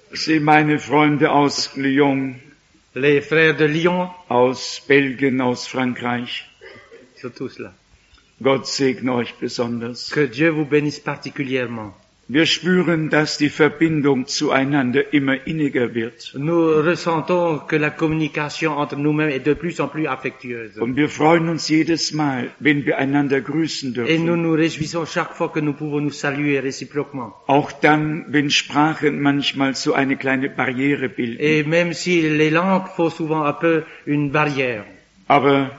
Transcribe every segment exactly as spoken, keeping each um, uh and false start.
Sie, meine Freunde aus Lyon, les frères de Lyon, aus Belgien, aus Frankreich, ils sont tous là. Gott segne euch besonders. Que Dieu vous bénisse particulièrement. Wir spüren, dass die Verbindung zueinander immer inniger wird. Nous ressentons que la communication entre nous-mêmes est de plus en plus affectueuse. Und wir freuen uns jedes Mal, wenn wir einander grüßen Et nous dürfen. nous réjouissons chaque fois que nous pouvons nous saluer réciproquement. Auch dann, wenn Sprachen manchmal so eine kleine Barriere bilden. Et même si les langues font souvent un peu une barrière. Aber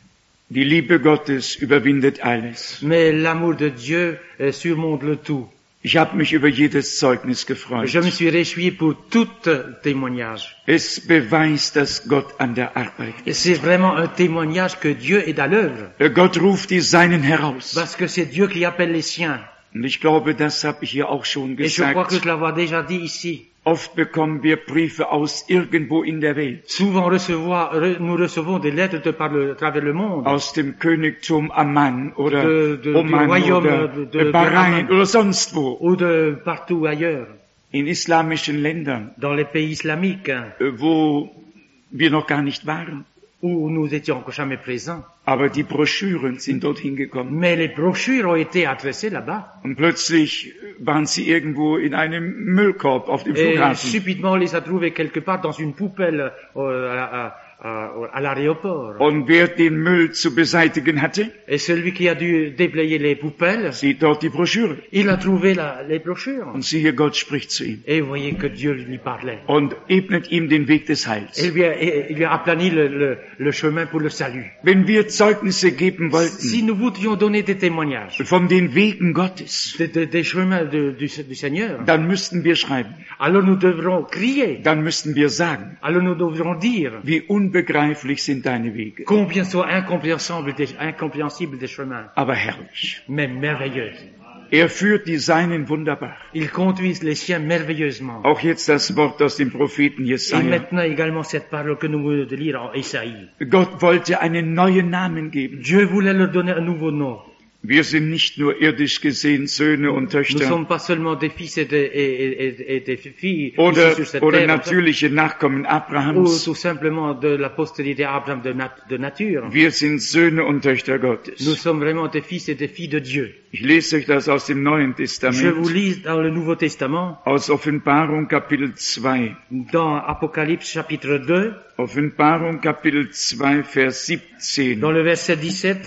die Liebe Gottes überwindet alles. Mais l'amour de Dieu euh, surmonte le tout. Ich habe mich über jedes Zeugnis gefreut. Je me suis réjoui pour tout témoignage. Es beweist, dass Gott an der Arbeit Et ist. c'est vraiment un témoignage que Dieu est à l'œuvre. Gott ruft die Seinen heraus. Parce que c'est Dieu qui appelle les siens. Und ich glaube, das habe ich hier auch schon Et je crois que gesagt. je l'avais déjà dit ici. Oft bekommen wir Briefe aus irgendwo in der Welt. Souvent recevoir, re, nous recevons des lettres de par le, à travers le monde. Aus dem Königtum Amman oder De- de- Oman du Royaume oder de- de- de Bahrain Amman. oder sonst wo. Ou de partout ailleurs. In islamischen Ländern, Dans les pays islamiques, hein, äh, wo wir noch gar nicht waren. où nous étions encore jamais présents. Aber die Broschüren sind dorthin gekommen. Mais les brochures ont été adressées là-bas. Und plötzlich waren sie irgendwo in einem Müllkorb auf dem Et Flughafen. subitement, on les a trouvés quelque part dans une poubelle euh, à, à, à, à l'aéroport. Und wer den Müll zu beseitigen hatte, Et celui qui a dû déblayer les poubelles, sieht dort die Broschüre. il a trouvé la, les brochures. Und siehe, Gott spricht zu ihm Et vous voyez que Dieu lui parlait. und ebnet ihm den Weg des Et Heils. il lui a, et il lui a aplani le, le, le chemin pour le salut. Wenn wir Zeugnisse geben Si wollten nous voudrions donner des témoignages von den Wegen Gottes, de- de- des chemins de- du, du Seigneur, dann müssten wir schreiben, alors nous devrons crier, dann müssten wir sagen, alors nous devrons dire wie unbegreiflich sind deine Wege, combien sont incompréhensibles des, incompréhensibles des chemins, aber herrlich. mais merveilleux. Er führt die Seinen wunderbar. Ils conduisent les siens merveilleusement. Auch jetzt das Wort aus dem Propheten Et Jesaja. maintenant également cette parole que nous venons de lire en Isaïe. Gott wollte einen neuen Namen geben. Dieu voulait leur donner un nouveau nom. Wir sind nicht nur irdisch gesehen Söhne und Nous ne Töchter sommes pas seulement des fils et des, et, et, et des filles oder, ici sur cette oder terre, natürliche Nachkommen ou Abrahams. tout simplement de la postérité Abraham de, nat de nature. Wir sind Söhne und Töchter Nous Gottes. sommes vraiment des fils et des filles de Dieu. Ich lese euch das aus dem Neuen Je vous Testament, lis dans le Nouveau Testament, aus Offenbarung Kapitel zwei. dans Apocalypse chapitre deux, Offenbarung Kapitel zwei, Vers siebzehn. dans le verset dix-sept,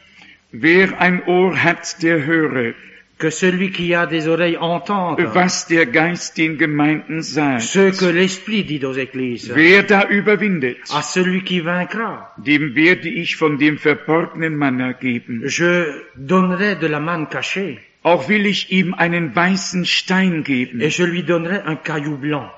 Wer ein Ohr hat, der höre, que celui qui a des oreilles entende was der Geist den Gemeinden sagt. ce que l'Esprit dit aux églises. Wer da überwindet, À celui qui vaincra, dem werde ich von dem verborgenen Manna geben. je donnerai de la manne cachée, Auch will ich ihm einen weißen Stein geben et je lui donnerai un caillou blanc,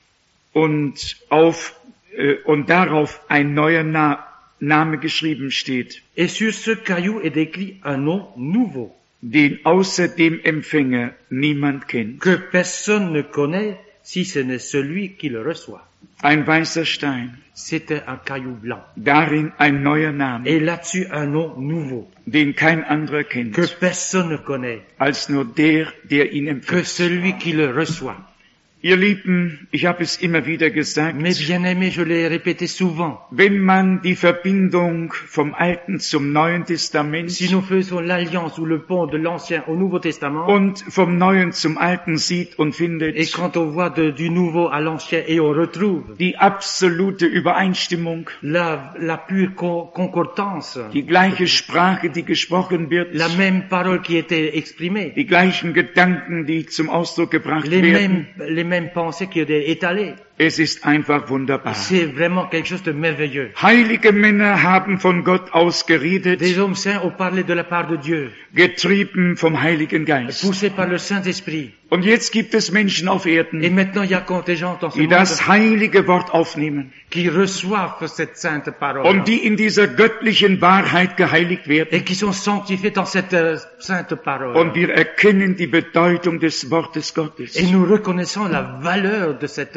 und auf äh, und darauf ein neuer Na Name geschrieben steht, et sur ce caillou est écrit un nom nouveau, den außer dem Empfänger niemand kennt. que personne ne connaît si ce n'est celui qui le reçoit. Ein weißer Stein, C'était un caillou blanc. darin ein neuer Name, Et là-dessus, un nom nouveau, den kein anderer kennt, que personne ne connaît, als nur der, der ihn que empfängt. celui qui le reçoit. Ihr Lieben, ich habe es immer wieder gesagt, Mes bien-aimés, je l'ai répété souvent, wenn man die Verbindung vom Alten zum Neuen Testament si nous faisons l'alliance ou le pont de l'Ancien au Nouveau Testament, und vom Neuen zum Alten sieht und findet, et quand on voit de- du Nouveau à l'Ancien et on retrouve die absolute Übereinstimmung, la, la pure con- concordance, die gleiche Sprache, die gesprochen wird, la même parole qui était exprimée, die gleichen Gedanken, die zum Ausdruck gebracht les werden, mêmes, les mêmes pensées qui étaient étalées. es ist einfach wunderbar. C'est vraiment quelque chose de merveilleux. Heilige Männer haben von Gott aus geredet, Des hommes saints ont parlé de la part de Dieu, getrieben vom Heiligen Geist. poussés par le Saint-Esprit. Und jetzt gibt es Menschen auf Et Erden, maintenant, il y a contingent dans ce die monde das heilige Wort aufnehmen qui reçoivent cette sainte parole und die in dieser göttlichen Wahrheit geheiligt werden. et qui sont sanctifiés dans cette euh, sainte parole. Und wir erkennen die Bedeutung des Wortes Gottes. Et nous reconnaissons la valeur de cette parole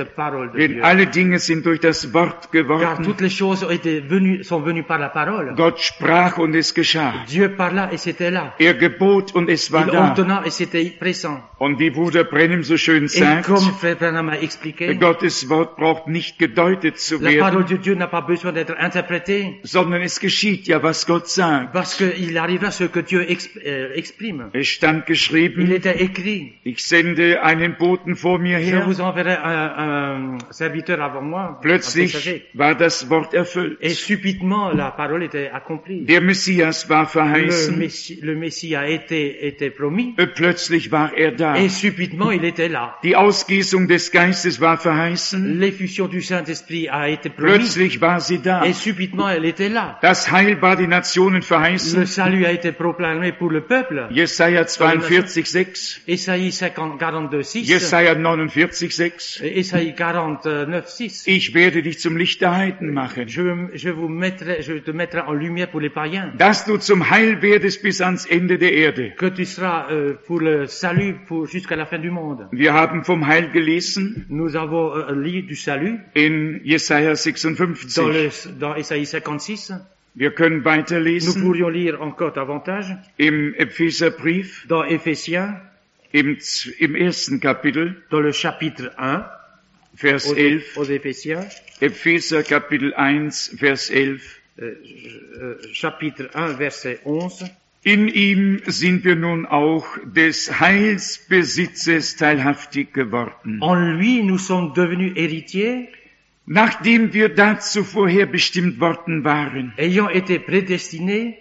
parole de Denn Dieu. alle Dinge sind durch das Wort Car geworden. toutes les choses ont été venues, sont venues par la parole. Gott sprach und es geschah. Dieu parla et c'était là. Er gebot und es war Il da. ordonna et c'était présent. Und wie Bruder Brennem so schön Et sagt, comme Frère Branham a expliqué, Gottes Wort braucht nicht gedeutet zu la parole werden, de Dieu n'a pas besoin d'être interprétée, sondern es geschieht ja, was Gott sagt. parce qu'il arrivera ce que Dieu exp- euh, exprime. Es stand Il geschrieben, était écrit. ich sende einen Boten vor mir Je her. vous enverrai un, un serviteur avant moi, un Plötzlich messager. war das Wort Et erfüllt. subitement, la parole était accomplie. Der Messias war Le verheißen. Messie, le Messie a été, été promis. Äh, Plötzlich war er da. Et subitement, il était là. Die Ausgießung des Geistes war verheißen. L'effusion du Saint-Esprit a été promis. Plötzlich war sie da. Et subitement, elle était là. Das Heil war die Nationen Le verheißen. salut a été proclamé pour le peuple. Jesaja zweiundvierzig, sechs. Ésaïe cinquante, quarante-deux, six. Jesaja neunundvierzig, sechs. Ésaïe quarante-neuf, six. Ich werde dich zum Licht der Heiden machen, Je, je vous mettrai, je te mettrai en lumière pour les païens. dass du zum Heil werdest bis ans Ende der Erde. Que tu seras euh, pour le salut pour, jusqu'à la fin du monde. Wir haben vom Heil gelesen Nous avons euh, lu du salut in Jesaja dans, sechsundfünfzig. le, dans Ésaïe cinquante-six. Wir können Nous weiterlesen pourrions lire encore davantage im Epheserbrief, dans Éphésiens, im, Z- im ersten Kapitel, dans le chapitre un, Vers aux, elf. aux Éphésiens, Epheser Kapitel eins, Vers elf. euh, euh, chapitre un, verset onze. In ihm sind wir nun auch des Heilsbesitzes teilhaftig geworden, En lui, nous sommes devenus héritiers, nachdem wir dazu vorher bestimmt worden waren, ayant été prédestinés,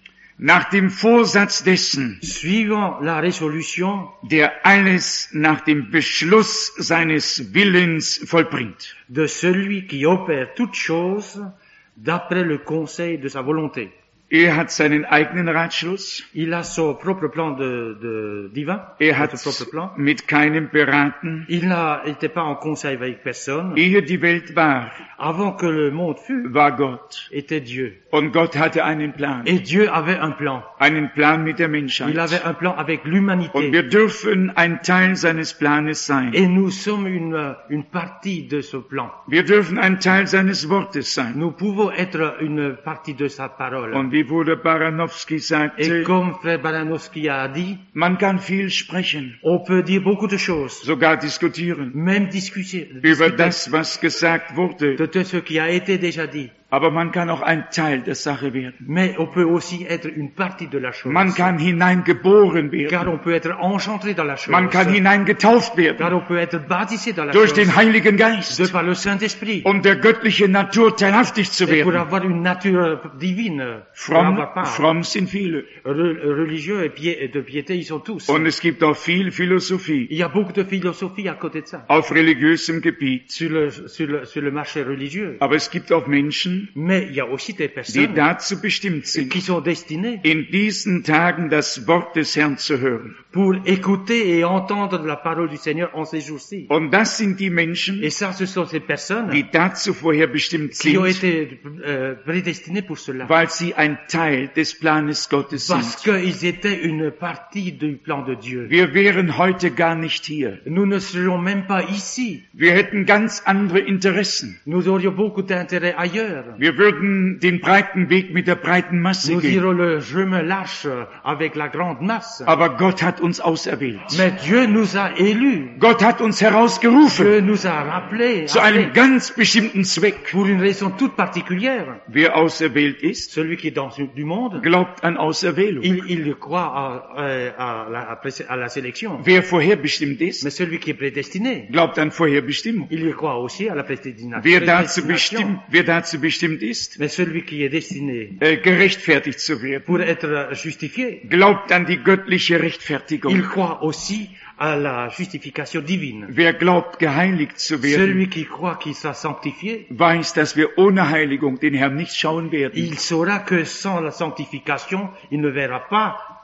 nach dem Vorsatz dessen, suivant la résolution der alles nach dem Beschluss seines Willens vollbringt. de celui qui opère toutes choses d'après le conseil de sa volonté. Er hat seinen eigenen Ratschluss, Il a son propre plan de, de divin, er hat son propre plan. mit keinem beraten, Il n'était pas en conseil avec personne. ehe die Welt war, Avant que le monde fût, war Gott. était Dieu. Und Gott hatte einen Plan, Et Dieu avait un plan. einen Plan mit der Il Menschheit. avait un plan avec Und l'humanité. wir dürfen ein Teil seines Planes sein. Et nous sommes une, une partie de ce plan. Wir dürfen ein Teil seines Wortes sein. Nous pouvons être une partie de sa parole. Und wie Bruder Baranowski Et sagte, comme Frère Baranowski a dit, man kann viel sprechen, on peut dire beaucoup de choses, sogar diskutieren même discuter, über discuter das, was gesagt wurde. de tout ce qui a été déjà dit. Aber man kann auch ein Teil der Sache werden. Mais on peut aussi être une partie de la chose. Man kann hineingeboren Car werden. on peut être enchanté dans la chose. Man kann hineingetauft werden Car on peut être baptisé dans la durch chose. den Heiligen De Geist, par le Saint-Esprit. um der göttlichen Natur teilhaftig zu Et pour werden. avoir une nature divine. Pour Fromm, avoir part. fromm sind viele. Re- religieux et, pied, et de piété, ils sont tous. Und es gibt auch viel Philosophie Il y a beaucoup de philosophie à côté de ça. auf religiösem Gebiet. Sur le, sur le, sur le marché religieux. Aber es gibt auch Menschen, Mais il y a aussi des die personnes dazu bestimmt sind, qui sont destinées in diesen Tagen das Wort des Herrn zu hören. pour écouter et entendre la parole du Seigneur en ces jours-ci. Und das sind die Menschen, Et ça, ce sont ces personnes die dazu vorher bestimmt qui ont sind, été euh, prédestinées pour cela. weil sie ein Teil des Planes Gottes Parce sind. qu'ils étaient une partie du plan de Dieu. Wir wären heute gar nicht hier. Nous ne serions même pas ici. Wir hätten ganz andere Interessen. Nous aurions beaucoup d'intérêt ailleurs. Wir würden den breiten Weg mit der breiten Masse Nous gehen. irons le chemin large avec la grande masse. Aber Gott hat uns auserwählt. Mais Dieu nous a élus. Gott hat uns herausgerufen Dieu nous a rappelés zu appelés einem ganz bestimmten Zweck. pour une raison toute particulière. Wer auserwählt ist, Celui qui est dans du monde, glaubt an Auserwählung. il, il croit à, à, à, la, à la sélection. Wer vorherbestimmt ist, Mais celui qui est prédestiné, glaubt an Vorherbestimmung. il y croit aussi à la prédestina- Wer dazu prédestination. bestimmt, wer dazu bestimmt ist, Mais celui qui est destiné äh, gerechtfertigt zu werden, pour être justifié, glaubt an die göttliche Rechtfertigung. il croit aussi à la justification divine. Wer glaubt, geheiligt zu werden, Celui qui croit qu'il sera sanctifié, weiß, dass wir ohne Heiligung den Herrn nicht schauen werden. il saura que sans la sanctification, il ne verra pas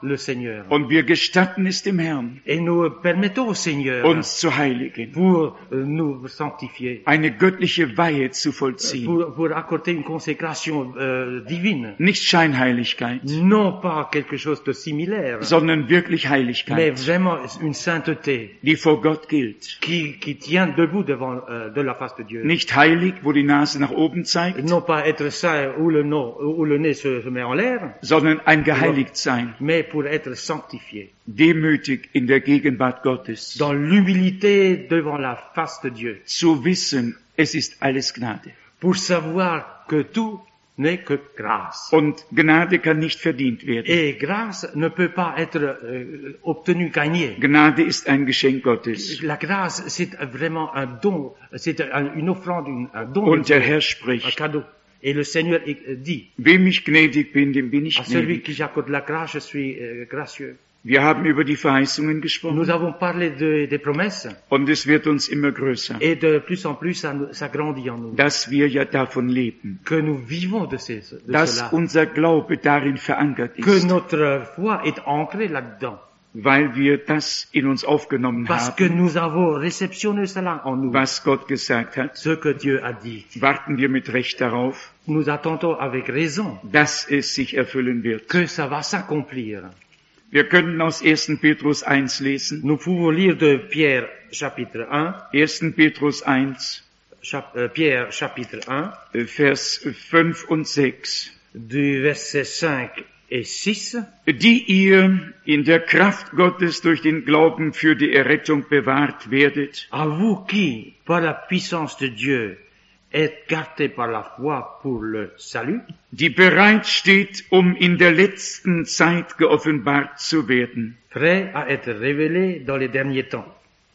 le Seigneur. Und wir gestatten es dem Herrn, Et nous permettons au Seigneur uns zu heiligen, pour euh, nous sanctifier, eine göttliche Weihe zu vollziehen. pour, pour accorder une consécration euh, divine. Nicht Scheinheiligkeit, Non pas quelque chose de similaire, sondern wirklich mais Heiligkeit, vraiment une sainteté die vor Gott gilt. qui, qui tient debout devant euh, de la face de Dieu. Nicht heilig, wo die Nase nach oben zeigt, Non pas être saint où le, nom, où le nez se, se met en l'air, sondern ein Geheiligtsein, mais pour être sanctifié, demütig in der Gegenwart Gottes, dans l'humilité devant la face de Dieu, zu wissen, es ist alles Gnade. pour savoir que tout n'est que grâce. Und Gnade kann nicht verdient werden. Et grâce ne peut pas être euh, obtenue, gagnée. Gnade ist ein Geschenk Gottes. La grâce, c'est vraiment un don, c'est un- une offrande, une- un don, Und der Herr un spricht, cadeau. Et le Seigneur euh, dit, wem ich gnädig bin, dem bin ich à celui gnädig. qui j'accorde la grâce, je suis euh, gracieux. Wir haben über die Verheißungen Nous gesprochen avons parlé de- des promesses, und es wird uns immer größer, et de plus en plus, ça, nous- ça grandit en nous. dass wir ja davon leben, Que nous vivons de, ces, de dass cela. unser Glaube darin verankert Que ist, notre foi est ancrée là-dedans. weil wir das in uns aufgenommen Parce que haben, nous avons réceptionné cela en nous. was Gott gesagt hat. Ce que Dieu a dit. Warten wir mit Recht darauf, Nous attendons avec raison dass es sich erfüllen wird. que ça va s'accomplir. Wir können aus ersten Petrus eins lesen. Nous pouvons lire de Pierre chapitre un, ersten Petrus eins, chap- euh, Pierre chapitre un, Vers fünf und sechs. du verset cinq et six, Die ihr in der Kraft Gottes durch den Glauben für die Errettung bewahrt werdet, à vous qui, par la puissance de Dieu, êtes gardés par la foi pour le salut, die bereit steht, um in der letzten Zeit geoffenbart zu werden. prêts à être révélés dans les derniers temps.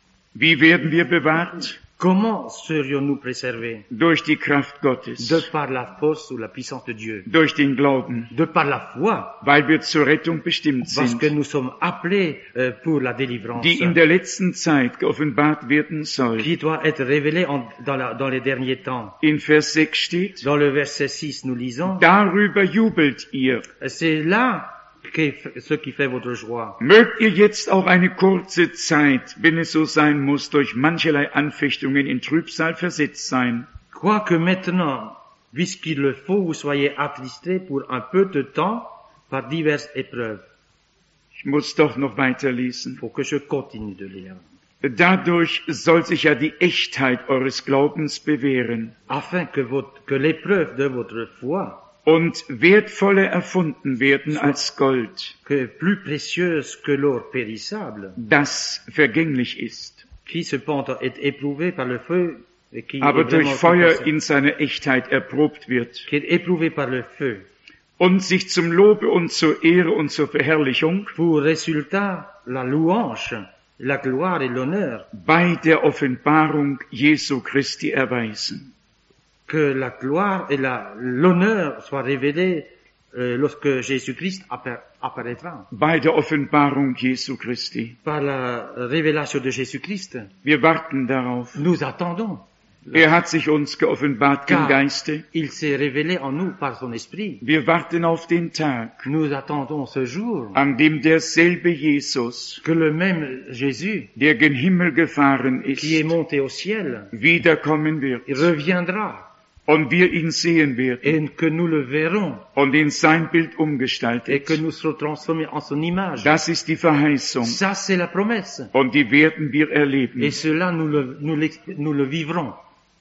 Wie werden wir bewahrt? Comment serions-nous préservés? Durch die Kraft Gottes, De par la force ou la puissance de Dieu. durch den Glauben, De par la foi, weil wir zur Rettung bestimmt parce que sind, nous sommes appelés euh, pour la délivrance, die in der letzten Zeit geoffenbart werden soll. qui doit être révélée en- dans, la- dans les derniers temps. In Vers sechs steht, Dans le verset six, nous lisons, darüber jubelt ihr. c'est là que ce qui fait votre joie. Mögt ihr jetzt auch eine kurze Zeit, wenn es so sein muss, durch mancherlei Anfechtungen in Trübsal versetzt sein, Quoique maintenant, puisqu'il le faut, vous soyez attristés pour un peu de temps par diverses épreuves. ich muss doch noch weiterlesen. Faut que je continue de lire. Dadurch soll sich ja die Echtheit eures Glaubens bewähren Afin que, votre, que l'épreuve de votre foi, und wertvoller erfunden werden als Gold, que plus précieuse que l'or périssable, das vergänglich ist, qui cependant est éprouvé par le feu, et qui, aber est durch vraiment Feuer tout à- in seiner Echtheit erprobt wird qui est éprouvé par le feu, und sich zum Lobe und zur Ehre und zur Verherrlichung pour résultat la louange, la gloire et l'honneur, bei der Offenbarung Jesu Christi erweisen. que la gloire et la- l'honneur soient révélés euh, lorsque Jésus-Christ appara- apparaîtra. Bei der Offenbarung Jesu Christi. Par la révélation de Jésus-Christ, Wir warten darauf. nous attendons. Er hat sich uns geoffenbart im Car Geiste. il s'est révélé en nous par son esprit. Wir warten auf den Tag, Nous attendons ce jour an dem derselbe Jesus, que le même Jésus, der gen Himmel gefahren qui est ist, monté au ciel, wiederkommen wird il reviendra und wir ihn sehen werden et que nous le verrons und in sein Bild et que umgestaltet. nous serons transformés en son image. Das ist die Verheißung Ça, c'est la promesse. und die werden wir erleben. Et cela, nous le, nous l'exp- nous le vivrons.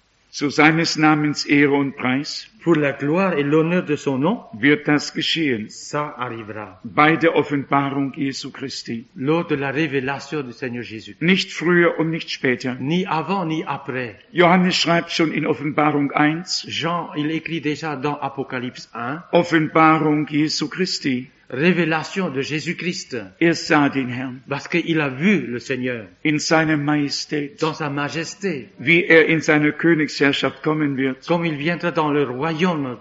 Zu seines Namens Ehre und Preis Pour la gloire et l'honneur de son nom, wird das geschehen ça arrivera. bei der Offenbarung Jesu Christi. Lors de la révélation du Seigneur Jésus. Nicht früher und nicht später. Ni avant, ni après. Johannes schreibt schon in Offenbarung eins, Jean, il écrit déjà dans Apocalypse un, Offenbarung Jesu Christi. révélation de Jésus-Christ. Er sah den Herrn Parce qu'il a vu le Seigneur in seiner Majestät, dans sa majesté. wie er in seine Königsherrschaft kommen wird. Comme il viendra dans le royaume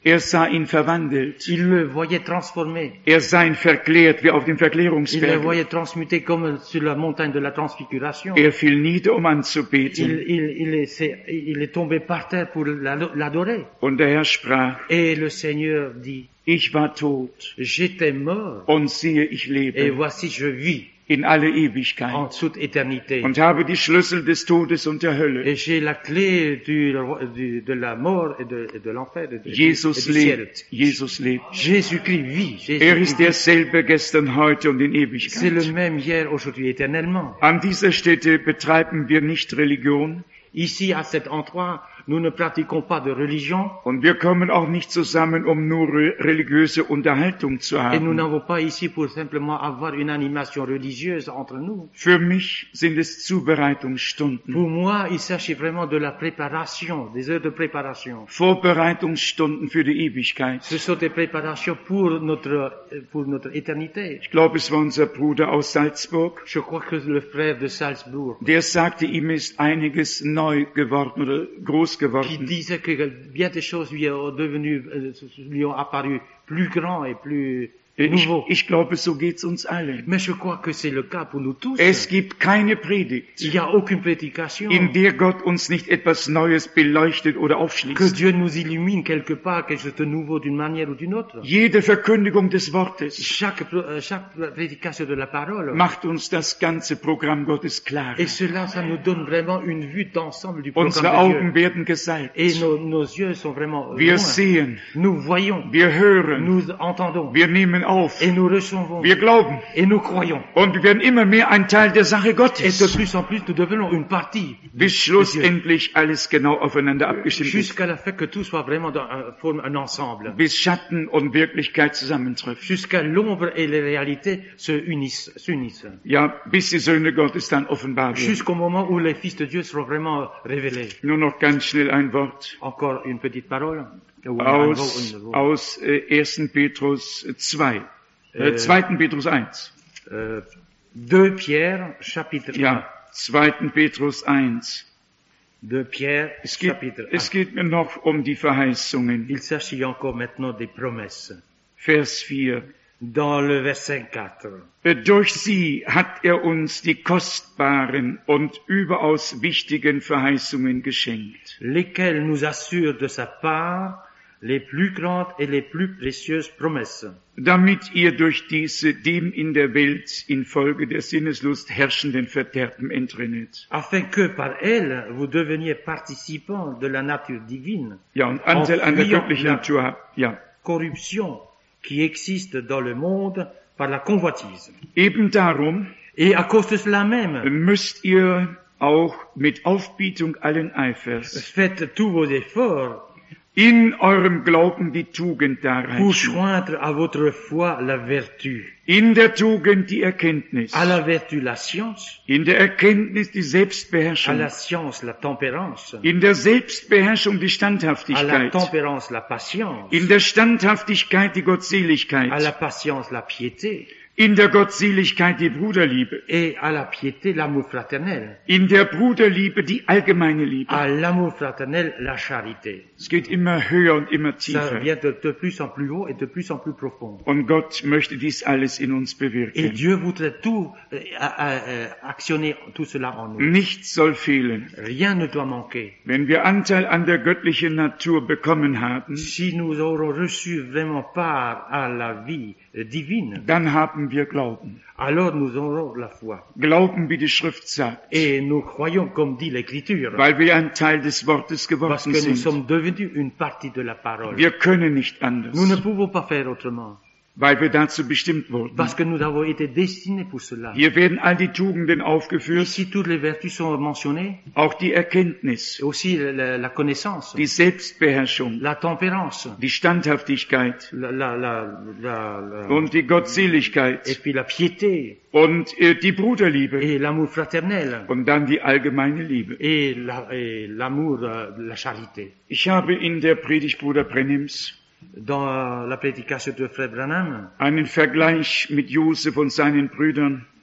Er sah ihn verwandelt. Il le voyait transformé. Er sah ihn verklärt wie auf dem Il le Verklärungsberg. voyait transmuté comme sur la montagne de la transfiguration. Er fiel nieder, um Il, anzubeten. il, il, est, c'est- il est tombé par terre pour la- l'adorer. Und der Herr sprach, Et le Seigneur dit, ich war tot j'étais mort und siehe, ich et lebe voici je vis in alle Ewigkeit en toute éternité. und habe die Schlüssel des Todes und der Hölle. Et j'ai la clé du, du- de la mort et de, et de l'enfer et de, Jesus et du ciel. lebt, Jesus lebt. Jésus-Christ vit. Er Jésus-Christ ist vit. derselbe gestern, heute und in C'est le Ewigkeit. même hier, aujourd'hui, éternellement. An dieser Stätte betreiben wir nicht Religion Ici, à cet endroit, nous ne pratiquons pas de religion und wir kommen auch nicht zusammen, um nur re- religiöse Unterhaltung zu et nous haben. n'avons pas ici pour simplement avoir une animation religieuse entre nous. Für mich sind es Zubereitungsstunden, Pour moi, il s'agit vraiment de la préparation, des heures de préparation. Vorbereitungsstunden für die Ewigkeit. Ce sont des préparations pour notre, pour notre éternité. Ich glaube, es war unser Bruder aus Salzburg, Je crois que le frère de Salzbourg, der sagte, ihm ist einiges neu geworden oder groß qui geworden. disait que bien des choses lui ont devenu, euh, lui ont apparu plus grands et plus Ich, nouveaux. ich glaube, so geht's uns allen. Mais je crois que c'est le cas pour nous tous. Es gibt keine Predigt, Il n'y a aucune prédication. in der Gott uns nicht etwas Neues beleuchtet oder Que aufschließt. Dieu nous illumine quelque part, quelque chose de nouveau d'une manière ou d'une autre. Jede Verkündigung des Wortes Chaque, euh, chaque prédication de la parole. macht uns das ganze Programm Gottes klar. Et cela, ça nous donne vraiment une vue d'ensemble du programme Unsere de Augen Dieu. werden gesalbt. Et nos, nos yeux sont vraiment euh, Wir loin. sehen, Nous voyons, wir hören, nous entendons, wir nehmen auf, et nous recevons, wir glauben. et nous croyons. Und wir werden immer mehr ein Teil der Sache Et de Gottes, plus en plus, nous devenons une partie, bis schlussendlich alles genau aufeinander abgestimmt ist, jusqu'à la fin que tout soit vraiment dans un, forme un ensemble. bis Schatten und Wirklichkeit zusammentreffen. Jusqu'à l'ombre et les réalités se unissent, s'unissent. Ja, bis die Söhne Gottes dann offenbar werden. Jusqu'au moment où les fils de Dieu seront vraiment révélés. Nur noch ganz schnell ein Wort Encore une petite parole. Ou un mot, aus, un mot. aus äh, ersten Petrus zwei, äh, Äh, zweiten Petrus eins. Euh, deux Pierre, chapitre Ja, zweiten Petrus eins. un. deux Pierre, Es geht, chapitre es un. geht mir noch um die Verheißungen. Il s'agit encore maintenant des promesses. Vers vier. Dans le verset quatre. Äh, Durch sie hat er uns die kostbaren und überaus wichtigen Verheißungen geschenkt. Lesquels nous assurent de sa part les plus grandes et les plus précieuses promesses, Damit ihr durch diese dem in der Welt infolge der Sinneslust herrschenden Verderben entrinnet. afin que par elles vous deveniez participants de la nature divine, Ja, und Anteil an der fuyant göttlichen la Natur habt. Ja. corruption qui existe dans le monde par la convoitise. Eben darum Et à cause de cela même, müsst ihr auch mit Aufbietung allen Eifers faites tous vos efforts in eurem Glauben die Tugend pour darreichen, joindre à votre foi la vertu, in der Tugend die Erkenntnis, à la vertu la science, in der Erkenntnis die à Selbstbeherrschung, la science la tempérance, in der Selbstbeherrschung die à la Standhaftigkeit, tempérance la patience, in der Standhaftigkeit die à la Gottseligkeit, patience la piété, in der Gottseligkeit die Bruderliebe, et à la piété l'amour fraternel, in der Bruderliebe die allgemeine Liebe. à l'amour fraternel la charité. Es geht immer höher und immer Ça tiefer. vient de, de plus en plus haut et de plus en plus profond. Und Gott möchte dies alles in uns Et bewirken. Dieu voudrait tout euh, à- à- euh, actionner tout cela en nous. Nichts soll fehlen. Rien ne doit manquer. Wenn wir Anteil an der göttlichen Natur bekommen haben, Si nous aurons reçu vraiment part à la vie euh, divine, dann haben wir Glauben. alors nous aurons la foi. Glauben, wie die Schrift sagt, Et nous croyons comme dit l'Écriture, weil wir ein Teil des Wortes parce geworden que nous sind. sommes devenus une partie de la parole. Wir können nicht anders, Nous ne pouvons pas faire autrement, weil wir dazu bestimmt wurden. parce que nous avons été destinés pour cela. Hier werden all die Tugenden aufgeführt, Ici, toutes les vertus sont mentionnées, auch die Erkenntnis, et aussi la, la connaissance, die Selbstbeherrschung, la tempérance, die Standhaftigkeit la, la, la, la, la- und die et Gottseligkeit puis la piété, und äh, die Bruderliebe et l'amour fraternel, und dann die allgemeine Liebe. et la- et l'amour, euh, la charité. Ich habe in der Predigt Bruder Brennims Dans la prédication de Frère Branham, einen Vergleich mit Josef und seinen Brüdern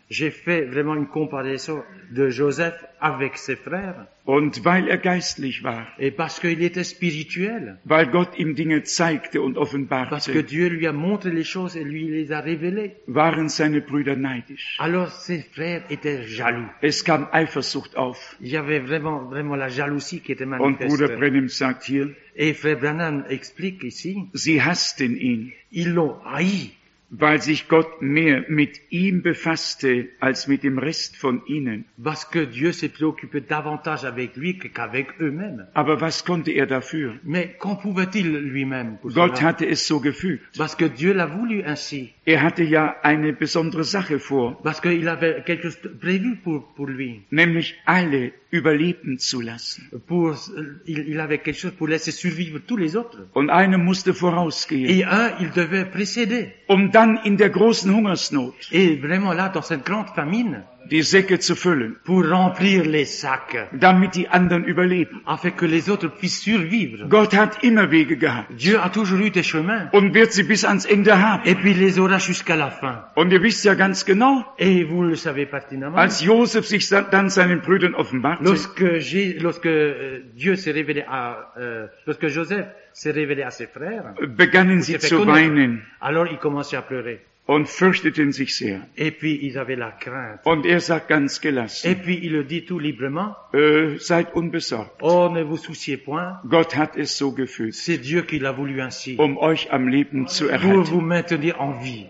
j'ai fait vraiment une comparaison de Joseph avec ses frères. Und weil er geistlich war, Et parce qu'il était spirituel, weil Gott ihm Dinge zeigte und parce que offenbarte, Dieu lui a montré les choses et lui les a révélées, waren seine Brüder neidisch. alors ses frères étaient jaloux. Es kam Eifersucht auf. Il y avait vraiment, vraiment la jalousie qui était Und Bruder manifeste. Brenhem sagt hier, Et Frère Branham explique ici, sie hassten ihn, ils l'ont haï, weil sich Gott mehr mit ihm befasste als mit dem Rest von ihnen. parce que Dieu s'est préoccupé davantage avec lui que- qu'avec eux-mêmes. Aber was konnte er dafür? Mais qu'en pouvait-il lui-même pour Gott cela? hatte es so gefügt. Parce que Dieu l'a voulu ainsi. Er hatte ja eine besondere Sache vor, Parce qu'il avait quelque chose de prévu pour, pour lui. nämlich alle überleben zu lassen. Pour, il, il avait quelque chose pour laisser survivre tous les autres. Und einer musste vorausgehen, Et un, il devait précéder. um dann in der großen Hungersnot Et vraiment là, dans cette grande famine, die Säcke zu füllen, pour remplir les sacs, damit die anderen überleben. afin que les autres puissent survivre. Gott hat immer Wege gehabt Dieu a toujours eu des chemins. und wird sie bis ans Ende haben. Et puis il les aura jusqu'à la fin. Und ihr wisst ja ganz genau, Et vous le savez pertinemment. als Josef sich dann seinen Brüdern offenbarte, Lorsque, j'ai, lorsque euh, Dieu s'est révélé à, euh, lorsque Joseph s'est révélé à ses frères, begannen sie s'est fait zu connaître, weinen alors ils commençaient à pleurer. und fürchteten sich sehr. Et puis ils avaient la crainte. Und er sagt ganz Et gelassen, puis il le dit tout librement, äh, seid unbesorgt. oh, ne vous souciez point, Gott hat es so gefügt, c'est Dieu qui l'a voulu ainsi, um euch am Leben zu pour erhalten. vous maintenir en vie.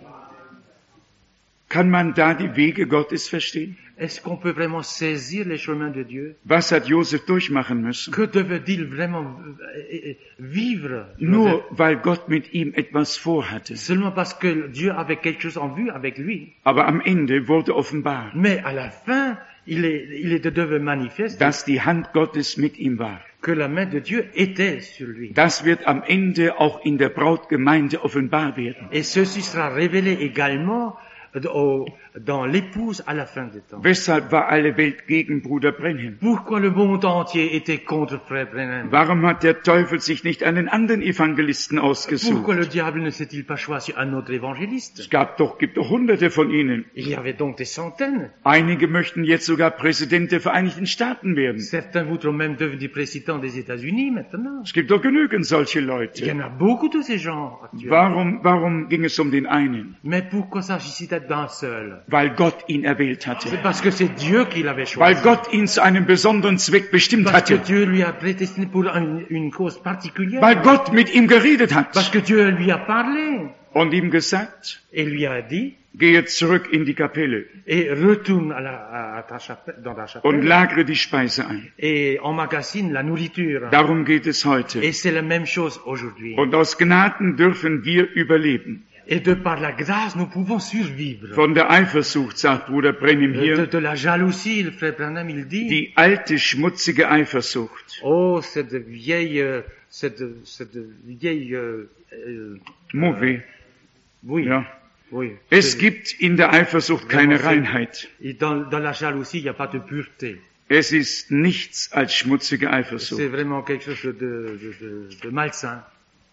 Kann man da die Wege Gottes verstehen? Est-ce qu'on peut vraiment saisir les chemins de Dieu? Was hat Josef durchmachen müssen? Que devait-il vraiment euh, euh, vivre? Nur weil Gott mit ihm etwas vorhatte. Seulement parce que Dieu avait quelque chose en vue avec lui. Aber am Ende wurde offenbar, Mais à la fin, il est, il est devenu manifeste dass die Hand Gottes mit ihm war. que la main de Dieu était sur lui. Das wird am Ende auch in der Brautgemeinde offenbar werden. Et ceci sera révélé également au- dans l'épouse à la fin des temps. Weshalb war alle Welt gegen Bruder Brenhem? Pourquoi le monde entier était contre Frère Branham? Warum hat der Teufel sich nicht einen anderen Evangelisten Pourquoi ausgesucht? le diable ne s'est-il pas choisi un autre évangéliste? Es gab doch, gibt doch hunderte von ihnen. Il y avait donc des centaines. Einige möchten jetzt sogar Präsident der Vereinigten Staaten werden. Certains voudront même devenir président des États-Unis maintenant. Es gibt doch genügend solche Il y Leute. en a beaucoup de ces gens actuellement. Warum, warum ging es um den einen? Mais pourquoi s'agissait-il d'un seul? Weil Gott ihn erwählt hatte. C'est parce que c'est Dieu qui l'avait Weil choisi. Gott ihn zu einem besonderen Zweck bestimmt Parce que hatte. Dieu lui a prédestiné pour une, une cause particulière. Weil Gott mit ihm geredet Parce hat que Dieu lui a parlé und ihm gesagt, et lui a dit, gehe zurück in die Kapelle et retourne à la, à, à ta chapelle, dans ta chapelle und lagere die Speise ein. et emmagasine la nourriture. Darum geht es heute. Et c'est la même chose aujourd'hui. Und aus Gnaden dürfen wir überleben. Et de par la grâce, nous pouvons survivre. Von der Eifersucht, sagt Bruder Brenhem De, hier, de la jalousie, le frère Branham, il dit, die alte schmutzige Eifersucht. oh, cette vieille, euh, cette, cette vieille, euh, euh, Mauvais. oui, Ja. oui. Es C'est- gibt in der Eifersucht keine Reinheit. Et dans, dans la jalousie, il n'y a pas de pureté. Es ist nichts als schmutzige C'est Eifersucht. vraiment quelque chose de, de, de, de malsain.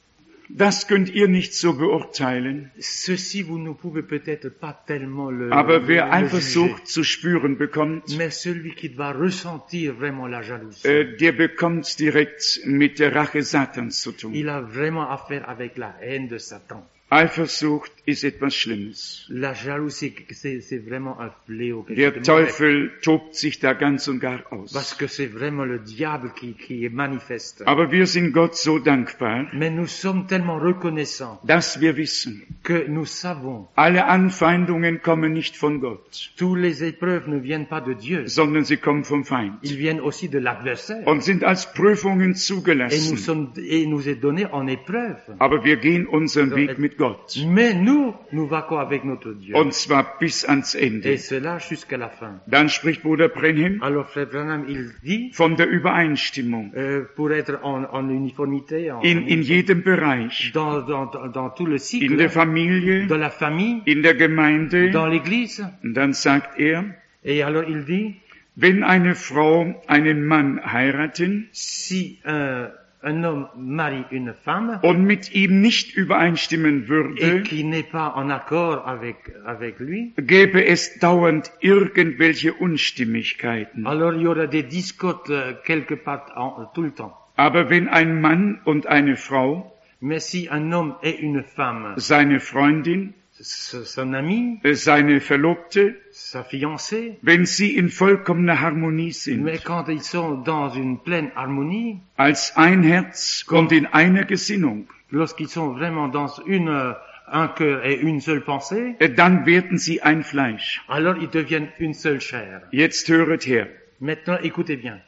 Das könnt ihr nicht so beurteilen. Ceci, vous ne pouvez peut-être pas tellement le, Aber le, wer le Eifersucht zu spüren bekommt, juger. Mais celui qui va ressentir vraiment la jalousie, äh, der bekommt direkt mit der Rache Satans zu tun. il a vraiment affaire avec la haine de Satan. Eifersucht ist etwas Schlimmes. La jalousie, c'est, c'est vraiment un fléau. quelque Der chose de mauvais. Teufel tobt sich da ganz und gar Parce aus. que c'est vraiment le diable qui, qui est manifeste. Aber wir sind Gott so dankbar, Mais nous sommes tellement reconnaissants dass wir wissen, que nous savons, alle Anfeindungen kommen nicht von Gott, toutes les épreuves ne viennent pas de Dieu. sondern sie kommen vom Feind Ils viennent aussi de l'adversaire. und sind als Prüfungen Et nous zugelassen. sommes, et nous est donné en épreuve. Aber wir gehen unseren Weg mit Gott. Mais nous, nous vaquons avec notre Dieu. Und zwar bis ans Et Ende. cela jusqu'à la fin. Dann spricht Bruder Brenhem Alors, Frère Branham, il dit, von der Übereinstimmung euh, pour être en, en uniformité, en, in, in jedem Bereich, dans, dans, dans, dans tout le in cycle, der Familie, dans la famille, in der Gemeinde. dans l'église. Und dann sagt er, Et alors, il dit, wenn eine Frau einen Mann heiraten, si un, un homme marie une femme und mit ihm nicht übereinstimmen et würde, qui n'est pas en accord avec, avec lui, gäbe es dauernd irgendwelche Unstimmigkeiten. alors il y aura des discotes euh, quelque part en- tout le temps. Aber wenn ein Mann und eine Frau, Mais si un homme et une femme, seine Freundin, s- son ami, äh, seine Verlobte, sa fiancée, wenn sie in vollkommener Harmonie sind, mais quand ils sont dans une pleine harmonie, als ein Herz und in einer Gesinnung, lorsqu'ils sont vraiment dans une, euh, un cœur et une seule pensée, äh, dann werden sie ein Fleisch. alors ils deviennent une seule chair. Jetzt höret her. Maintenant, écoutez bien.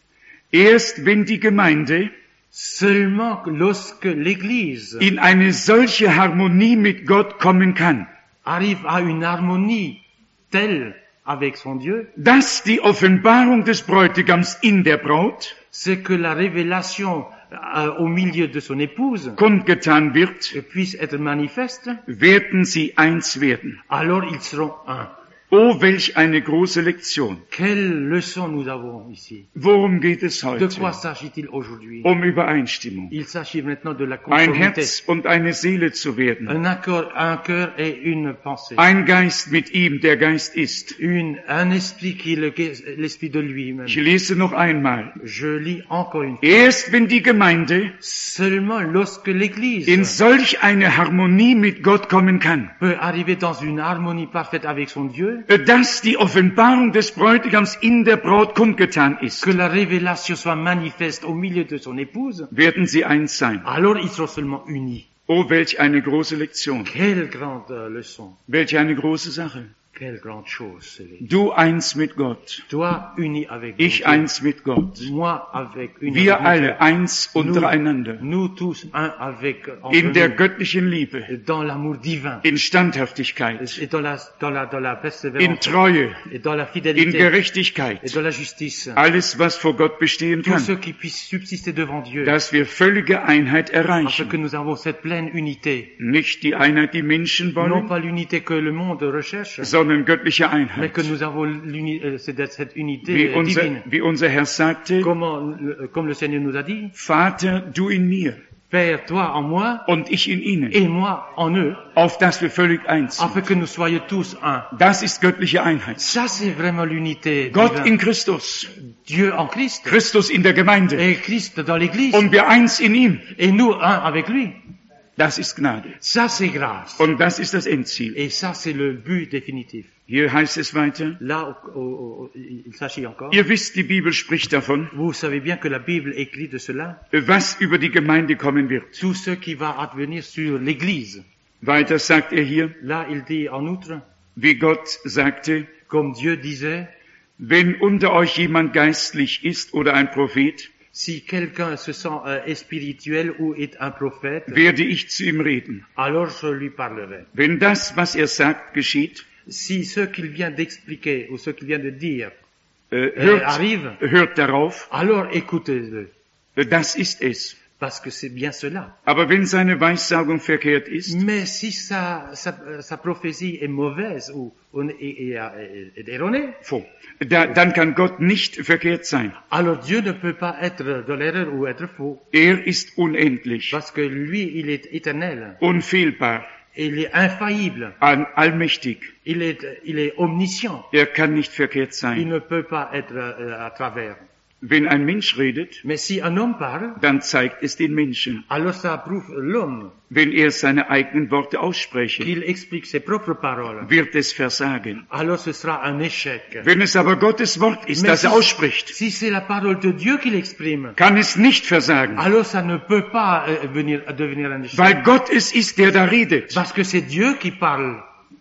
Erst wenn die Gemeinde Seulement lorsque l'Église in eine solche Harmonie mit Gott kommen kann, arrive à une harmonie telle avec son Dieu, dass die Offenbarung des Bräutigams in der Braut c'est que la révélation euh, au milieu de son épouse kundgetan wird, puisse être manifeste, werden sie eins werden. alors ils seront un. Oh, welch eine große Lektion. Quelle leçon nous avons ici? Worum geht es De heute? quoi s'agit-il aujourd'hui? Um Übereinstimmung. Il s'agit maintenant de la Ein conformité. Herz und eine Seele zu werden. Un accord, un cœur et une pensée. Ein Geist mit ihm, der Geist ist. Une, un esprit qui est le- l'esprit de lui-même. Ich lese noch einmal. Je lis encore une fois. Erst wenn die Gemeinde Seulement lorsque l'Église in solch eine Harmonie mit Gott kommen kann, peut arriver dans une harmonie parfaite avec son Dieu, dass die Offenbarung des Bräutigams in der Braut kundgetan ist, que la révélation soit manifeste au milieu de son épouse, werden sie eins sein. alors ils seront seulement unis. Oh, welch eine große Lektion. Quelle grande euh, leçon, Welch eine große Sache. quelle grande chose c'est. Du eins mit Gott. Toi uni avec Ich Dieu, eins mit Gott. moi avec une Wir avec alle Dieu. eins untereinander. Nous tous un avec entre In der nous, göttlichen Liebe, dans l'amour divin in Standhaftigkeit, et dans la dans la dans la in persévérance Treue, et dans la in fidélité et Gerechtigkeit. dans la justice. Alles, was vor Gott bestehen Tout ce kann, qui puisse subsister devant Dieu, dass wir völlige Einheit afin que erreichen. nous avons cette pleine unité. Nicht die Einheit, die Menschen Non wollen, pas l'unité que le monde recherche, sondern göttliche mais Einheit. que nous avons l'uni- euh, cette cette unité Wie euh, unser, divine. wie unser Herr sagte, Comment, le- comme le Seigneur nous a dit, Vater, du in mir Père, toi en moi und ich in ihnen, et moi en eux, auf dass wir völlig eins afin sind. que nous soyons tous un. Das ist göttliche Einheit. Ça, c'est vraiment l'unité Gott divine. in Christus, Dieu en Christ Christus in der Gemeinde et Christ dans l'Église und wir eins in ihm. et nous un avec lui. Das ist Gnade. Ça, c'est grâce. Und das ist das Endziel. Et ça, c'est le but définitif. Hier heißt es weiter, Là, au- au- au- il s'agit encore. ihr wisst, die Bibel spricht davon, Vous savez bien que la Bible écrit de cela, was über die Gemeinde kommen wird. tout ce qui va advenir sur l'Église. Weiter sagt er hier, Là, il dit en outre, wie Gott sagte, comme Dieu disait, wenn unter euch jemand geistlich ist oder ein Prophet, si quelqu'un se sent euh, spirituel ou est un prophète, werde ich zu ihm reden. alors je lui parlerai. Wenn das, was er sagt, geschieht, Si ce qu'il vient d'expliquer ou ce qu'il vient de dire äh, euh, hört, arrive, hört darauf, alors écoutez-le, äh, das ist es. parce que c'est bien cela. Aber wenn seine Weissagung verkehrt ist, Mais si sa, sa, euh, sa prophétie est mauvaise ou, ou est, est- est- est erronée, Faux. Da, dann kann Gott nicht verkehrt sein. alors Dieu ne peut pas être dans l'erreur ou être faux, Er ist unendlich, parce que lui, il est éternel, unfehlbar, il est infaillible, all- allmächtig. il est, il est omniscient, Er kann nicht verkehrt il sein. ne peut pas être euh, à travers. Wenn ein Mensch redet, Mais si un homme parle, dann zeigt es den Menschen. alors ça prouve l'homme Wenn er seine eigenen Worte ausspreche, qu'il explique ses propres paroles, wird es versagen. alors ce sera un échec. Wenn es aber Gottes Wort ist, Mais das si, er ausspricht, si c'est la parole de Dieu qu'il exprime, kann es nicht versagen, alors ça ne peut pas euh, venir, devenir un échec. weil Gott es ist, der da redet. Parce que c'est Dieu qui parle.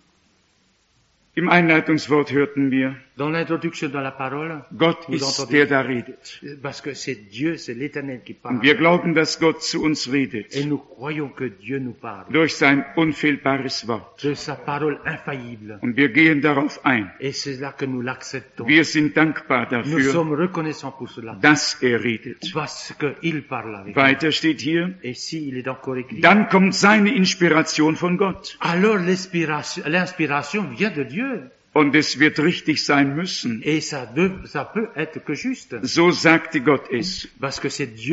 Im Einleitungswort hörten wir, Dans l'introduction de la parole, Gott vous ist, entendez, der da redet. parce que c'est Dieu, c'est l'Éternel qui parle. Und wir glauben, dass Gott zu uns Et redet, nous croyons que Dieu nous parle durch sein unfehlbares Wort. de sa parole infaillible. Und wir gehen darauf ein. Et c'est là que nous l'acceptons. Wir sind dankbar Nous dafür, sommes reconnaissants pour cela. dass er redet. Parce qu'il parle avec nous. Weiter steht hier, Et s'il est encore écrit, dann kommt seine Inspiration von Gott. alors l'inspiration, l'inspiration vient de Dieu. Und es wird richtig sein müssen. Et ça, de- ça peut être que juste. So sagte Gott es. Parce que c'est Dieu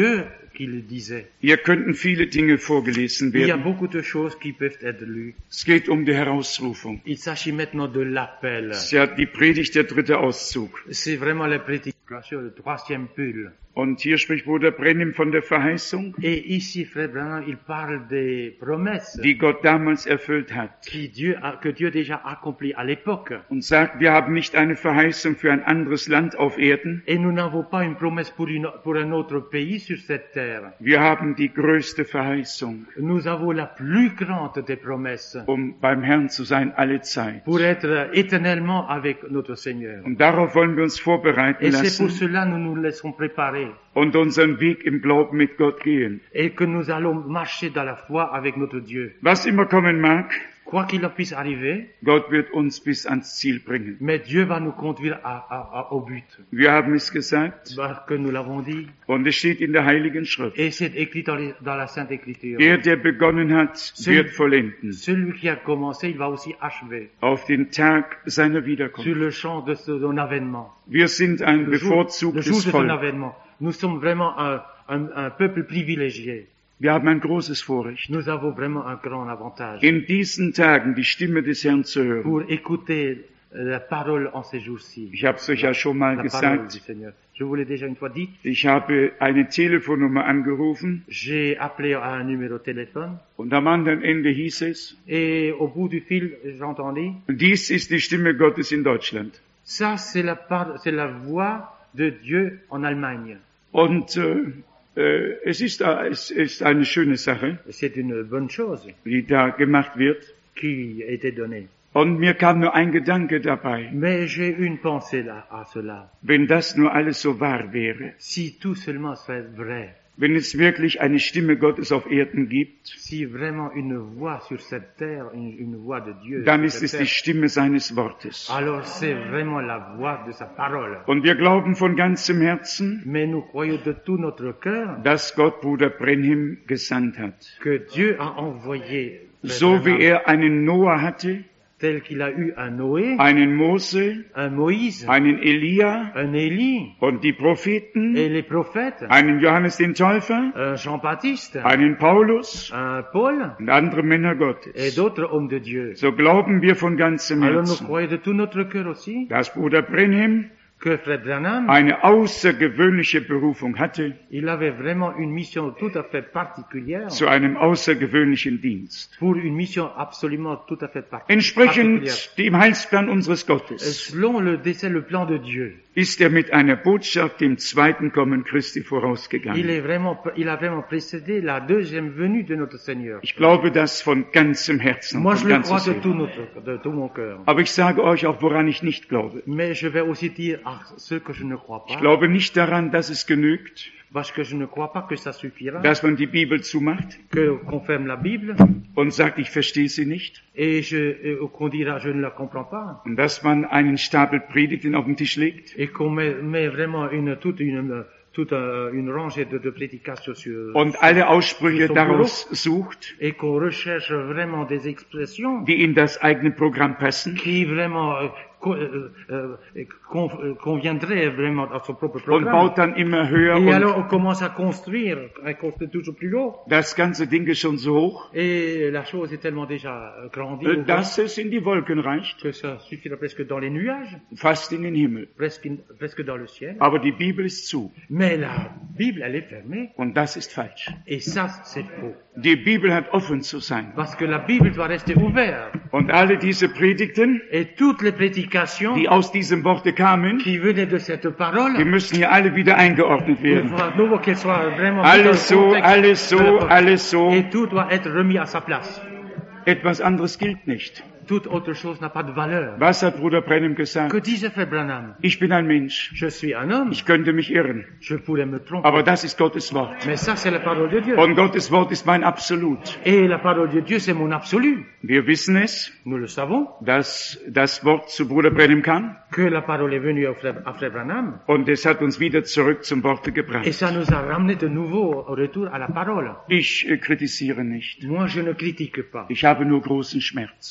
qu'il disait. Hier könnten viele Dinge vorgelesen Il y a werden. beaucoup de choses qui peuvent être lues. Es geht um die Herausrufung. Il s'agit maintenant de l'appel. Es ist ja die Predigt, der dritte Auszug. C'est vraiment la prédication, le troisième pull. Und hier spricht Bruder Brennim von der Verheißung, Et ici, frère Branham, il parle des promesses die Gott damals erfüllt hat. qui Dieu a, que Dieu déjà accompli à l'époque. Und sagt, wir haben nicht eine Verheißung für ein anderes Land auf Erden. Et nous n'avons pas une promesse pour, une, pour un autre pays sur cette terre. Wir haben die größte Verheißung, Nous avons la plus grande des promesses um beim Herrn zu sein alle Zeit. pour être éternellement avec notre Seigneur. Und darauf wollen wir uns vorbereiten Et c'est pour lassen cela que nous nous laissons préparer und unseren Weg im Glauben mit Gott gehen. et que nous allons marcher dans la foi avec notre Dieu. Was immer kommen mag, Quoi qu'il en puisse arriver, Gott wird uns bis ans Ziel bringen. mais Dieu va nous conduire à, à, à, au but. Wir haben es gesagt Parce que nous l'avons dit. und es steht in der Heiligen Schrift. Et c'est écrit dans, les, dans la Sainte Écriture. Er, der begonnen hat, wird vollenden. Celui qui a commencé, il va aussi achever Auf den Tag seiner sur Wiederkunft. le champ de son avènement. Wir sind ein Le jour, le bevorzugtes jour de son Volk. avènement. Nous sommes vraiment un, un, un peuple privilégié. Wir haben ein großes Vorrecht, Nous avons vraiment un grand avantage in diesen Tagen die Stimme des Herrn zu hören. pour écouter la parole en ces jours-ci. Ich habe es euch ja schon mal La parole du gesagt. Seigneur. Je vous l'ai déjà une fois dit. Ich habe eine Telefonnummer angerufen J'ai appelé à un numéro de téléphone und am anderen Ende hieß es, et au bout du fil, j'entendis, dies ist die Stimme Gottes in Deutschland. ça c'est la, par- c'est la voix de Dieu en Allemagne. Und äh, äh, es, ist, äh, es ist eine schöne Sache, C'est une bonne chose die da gemacht wird. qui a été donnée. Und mir kam nur ein Gedanke dabei, Mais j'ai une pensée là, à cela. wenn das nur alles so wahr wäre, Si tout seulement serait vrai, wenn es wirklich eine Stimme Gottes auf Erden gibt, si vraiment une voix sur cette terre, une, une voix de Dieu, dann sur ist cette es terre, die Stimme seines Wortes. alors c'est vraiment la voix de sa parole. Und wir glauben von ganzem Herzen, Mais nous croyons de tout notre cœur dass Gott Bruder Brenhim gesandt hat. que Dieu a envoyé So wie er einen Noah hatte, tel qu'il a eu un Noé, einen Mose, un Moïse, einen Elia un Élie und die Propheten, et les prophètes, einen Johannes den Täufer, un Jean-Baptiste, einen Paulus un Paul und andere Männer et Gottes. d'autres hommes de Dieu. So glauben wir von ganzem Alors nous Herzen, croyons de tout notre cœur aussi dass Bruder Brenhim que Frère Branham, eine außergewöhnliche Berufung hatte il avait vraiment une mission tout à fait particulière zu einem außergewöhnlichen Dienst. pour une mission absolument tout à fait par- particulière. Entsprechend dem Heilsplan unseres Gottes Selon le décès, le plan de Dieu, ist er mit einer Botschaft dem zweiten Kommen Christi il vorausgegangen. est vraiment, il a vraiment précédé la deuxième venue de notre Seigneur. Ich glaube das von ganzem Herzen, Moi, von je le ganzer crois de Seele. tout notre, de tout mon cœur. Aber ich sage euch auch, woran ich nicht glaube. Mais je vais aussi dire à ceux que je ne crois Ich pas, glaube nicht daran, dass es genügt, parce que je ne crois pas que ça suffira, dass man die Bibel zumacht que qu'on ferme la Bible und sagt, ich verstehe sie nicht, et je, et qu'on dira je ne la comprends pas, und dass man einen Stapel Predigten auf den Tisch legt et qu'on met, met vraiment une toute une toute euh, une rangée de, de prédications sur und alle Aussprüche Zum daraus sucht, et qu'on recherche vraiment des expressions die in das eigene Programm passen, qui vraiment euh, co- euh, euh, con- euh, conviendraient vraiment à son propre und programme. baut dann immer höher Et und alors on commence à construire, à construire toujours plus haut. das ganze Ding ist schon so hoch, Et la chose est tellement déjà euh, grandie äh, dass es in die Wolken reicht, que ça suffira presque dans les nuages, fast in den Himmel. presque, presque dans le ciel. Aber die Bibel ist zu, Mais la Bible, elle est fermée. und das ist falsch. Et ça, c'est faux. Die Bibel hat offen zu sein. Parce que la Bible doit rester ouverte. Und alle diese Predigten, Et toutes les prédications die aus diesem Worte kamen, qui venaient de cette parole, die müssen hier alle wieder eingeordnet il werden. faut à nouveau qu'elles soient vraiment mises dans Alles le so, contexte alles de la so, parole. alles so. Et tout doit être remis à sa place. Etwas anderes gilt nicht. Toute autre chose n'a pas de valeur. Was hat Bruder Brenham Que gesagt? disait Frère Branham? Ich bin ein Mensch. Je suis un homme, Ich könnte mich irren. je pourrais me tromper. Aber das ist Gottes Wort. Mais ça, c'est la parole de Dieu. Und Gottes Wort ist mein Absolut. Et la parole de Dieu, c'est mon absolu. Wir wissen es, Nous le savons, dass das Wort zu Bruder Brenham kam. que la parole est venue à Frère, à Frère Branham. Und es hat uns wieder zurück zum Worte Et gebracht. ça nous a ramené de nouveau au retour à la parole. Ich äh, kritisiere nicht. Moi, je ne critique pas. Ich habe nur großen Schmerz. Euh,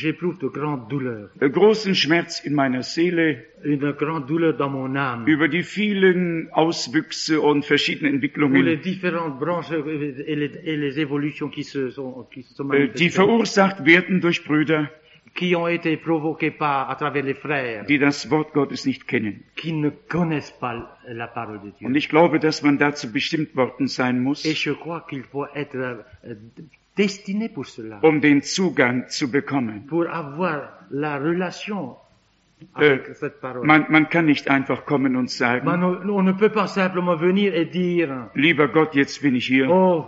j'éprouve de grandes douleurs, großen Schmerz in meiner Seele une grande douleur dans mon âme, über die vielen Auswüchse und verschiedenen pour les Entwicklungen, différentes branches et les, et les évolutions qui se sont, qui se sont äh, die manifestées, verursacht werden durch Brüder, qui ont été provoquées par, à travers les frères, die das Wort Gottes nicht kennen. qui ne connaissent pas la parole de Dieu. Und ich glaube, dass man dazu bestimmt worden sein Et muss, je crois qu'il faut être euh, destiné pour cela, um den Zugang zu bekommen. pour avoir la relation avec Äh, cette parole. Man, man kann nicht einfach kommen und Man, sagen, on, on ne peut pas simplement venir et dire, lieber Gott, jetzt bin ich hier, oh,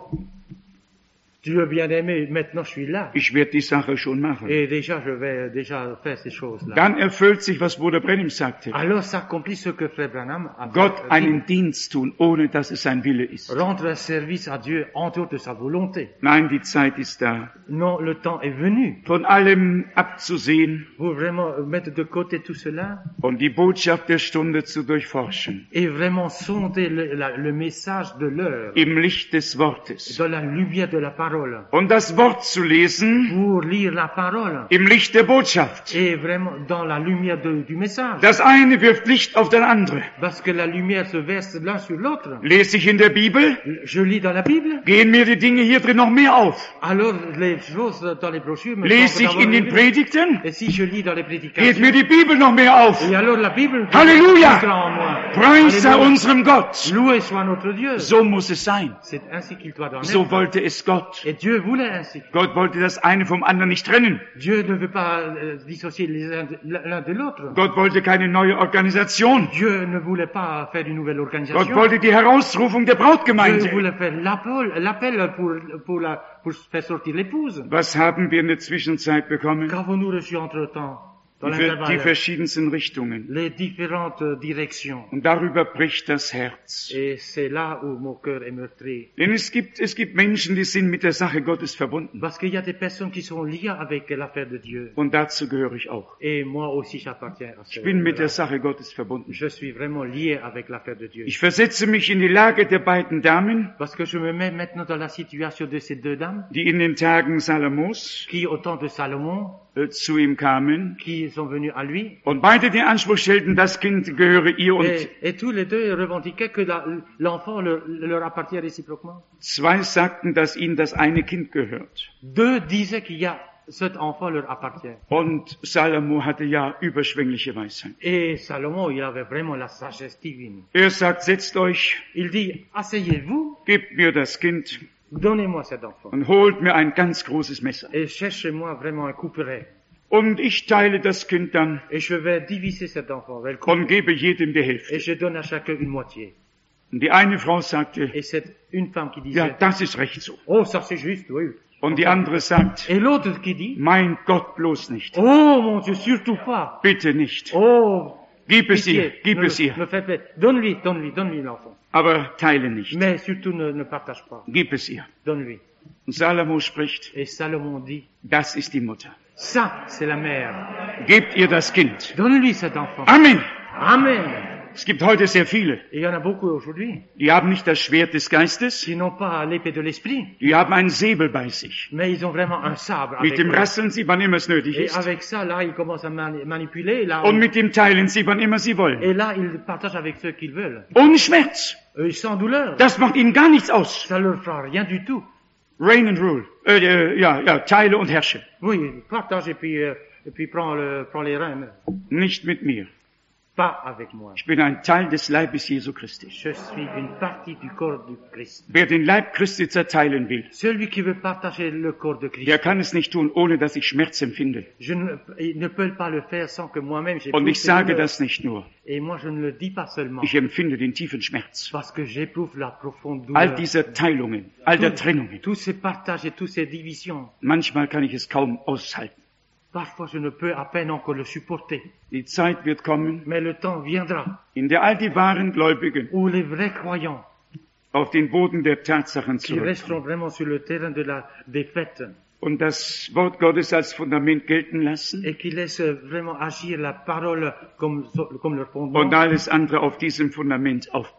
Dieu bien-aimé, maintenant je suis là. ich werde die Sache schon machen. Et déjà, je vais déjà faire ces choses-là. Dann erfüllt sich, was Bruder Brennim sagte. Alors s'accomplit ce que Frère Branham a Gott dit. einen Dienst tun, ohne dass es sein Wille ist. Rendre un service à Dieu en dehors de sa volonté. Nein, die Zeit ist da. Non, le temps est venu Von allem abzusehen pour vraiment mettre de côté tout cela und die Botschaft der Stunde zu durchforschen. et vraiment sonder le, la- le message de l'heure Im Licht des Wortes. dans la lumière de la parole. Und das Wort zu lesen Pour lire la parole im Licht der Botschaft. et vraiment dans la lumière de- du message. Das eine wirft Licht auf das andere. Parce que la lumière se verse l'un sur l'autre. Lese ich in der Bibel, Je lis dans la Bible, gehen mir die Dinge hier drin noch mehr auf. alors les choses dans les brochures me Lese semblent ich in avoir den une- Predigten, Et si je lis dans les geht prédications, mir die Bibel noch mehr auf. et alors la Bible Halleluja! entrera en moi. Preis sei Alléluia. unserem Gott. Loué soit notre Dieu. So muss es sein. C'est ainsi qu'il doit en So être. wollte es Gott. Et Dieu voulait ainsi. Gott wollte das eine vom anderen nicht trennen. Dieu ne veut pas euh, dissocier les uns de- l'un de l'autre. Gott wollte keine neue Organisation. Dieu ne voulait pas faire une nouvelle Gott organisation. wollte die Herausrufung der Dieu Brautgemeinde. voulait faire l'appel, l'appel pour, pour, la, pour faire sortir l'épouse. Was haben wir in der Zwischenzeit bekommen? Qu'avons-nous reçu entre-temps, dans Die, ver- die l'intervalle? verschiedensten Richtungen. Les différentes euh, directions. Und darüber bricht das Herz. Et c'est là où mon cœur est meurtri. Denn es gibt, es gibt Menschen, die sind mit der Sache Gottes verbunden. Parce qu'il y a des personnes qui sont liées avec l'affaire de Dieu. Und dazu gehöre ich auch. Et moi aussi, j'appartiens à ce Ich bin mit der là. Sache Gottes verbunden. Je suis vraiment lié avec l'affaire de Dieu. Ich versetze mich in die Lage der beiden Damen, Parce que je me mets maintenant dans la situation de ces deux dames die in den Tagen Salomos qui, au temps de Salomon, äh, zu ihm kamen qui sont venus à lui. und beide den Anspruch stellten, das Kind gehöre ihr und Et, et tous les deux revendiquaient que la- l'enfant leur, leur appartient réciproquement. zwei sagten, dass ihnen das eine Kind gehört. Deux disaient qu'il y a cet enfant leur appartient. Und Salomo hatte ja überschwängliche Weisheit. Et Salomon, il avait vraiment la sagesse divine. Er sagt, setzt euch, Il dit, asseyez-vous, gebt mir das Kind donnez-moi cet enfant. und holt mir ein ganz großes Messer. Et cherchez-moi vraiment un couperet. Und ich teile das Kind dann Et je vais diviser cet enfant, vais le couper. und gebe jedem die Et Hälfte. je donne à chacun une moitié. Und die eine Frau sagte, Et c'est une femme qui ja, disait, das ist recht so. oh, ça c'est juste, oui. Und die andere sagt, Et l'autre qui dit, mein Gott, bloß nicht. oh mon Dieu, surtout pas. Bitte nicht. Oh, Gib es ihr, pitié, gib ne, es ihr. ne fais pas. Donne-lui, donne-lui, donne-lui l'enfant. Aber teile nicht. Mais surtout ne, ne partage pas. Gib es ihr. Donne-lui. Und Salomo spricht, Et Salomon dit, das ist die Mutter. ça, c'est la mère. Gebt ihr das Kind. Donne-lui cet enfant. Amen. Amen. Es gibt heute sehr viele, Et il y en a beaucoup aujourd'hui die haben nicht das Schwert des Geistes, qui n'ont pas l'épée de l'esprit, die haben einen Säbel bei sich. mais ils ont vraiment un sabre. Mit Avec dem eux. rasseln sie, wann immer es nötig Et ist. avec ça, là, ils commencent à mani- manipuler. Et là, Und mit dem teilen sie, wann immer sie wollen. et là, ils partagent avec ceux qu'ils veulent. Ohne Schmerz. Euh, sans douleur. Das macht ihnen gar nichts aus. Ça leur fera rien du tout. Reign and rule. Äh, äh, ja, ja, teile und herrsche. Oui, partage et puis, euh, et puis prends, le, prends les rênes. Nicht mit mir. Pas avec moi. Ich bin ein Teil des Leibes Jesu Christi. Je suis une partie du corps du Christ. Wer den Leib Christi zerteilen will, Celui qui veut partager le corps de Christ, der kann es nicht tun, ohne dass ich Schmerz empfinde. je ne, il ne peut pas le faire sans que moi-même Und j'éprouve ich ces sage douleurs. das nicht nur. Et moi, je ne le dis pas seulement Ich empfinde den tiefen Schmerz. parce que j'éprouve la profonde All douleur. dieser Teilungen, all der Trennungen. Tous ces partages et toutes ces divisions. Manchmal kann ich es kaum aushalten. Parfois, je ne peux à peine encore le supporter. Die Zeit wird kommen, Mais le temps viendra in der all die wahren Gläubigen où les vrais croyants auf den Boden der Tatsachen qui resteront zurückkommen vraiment sur le terrain de la défaite und das Wort Gottes als Fundament gelten lassen et qui laissent vraiment agir la parole comme, comme leur fondement und alles andere auf diesem Fundament aufbauen.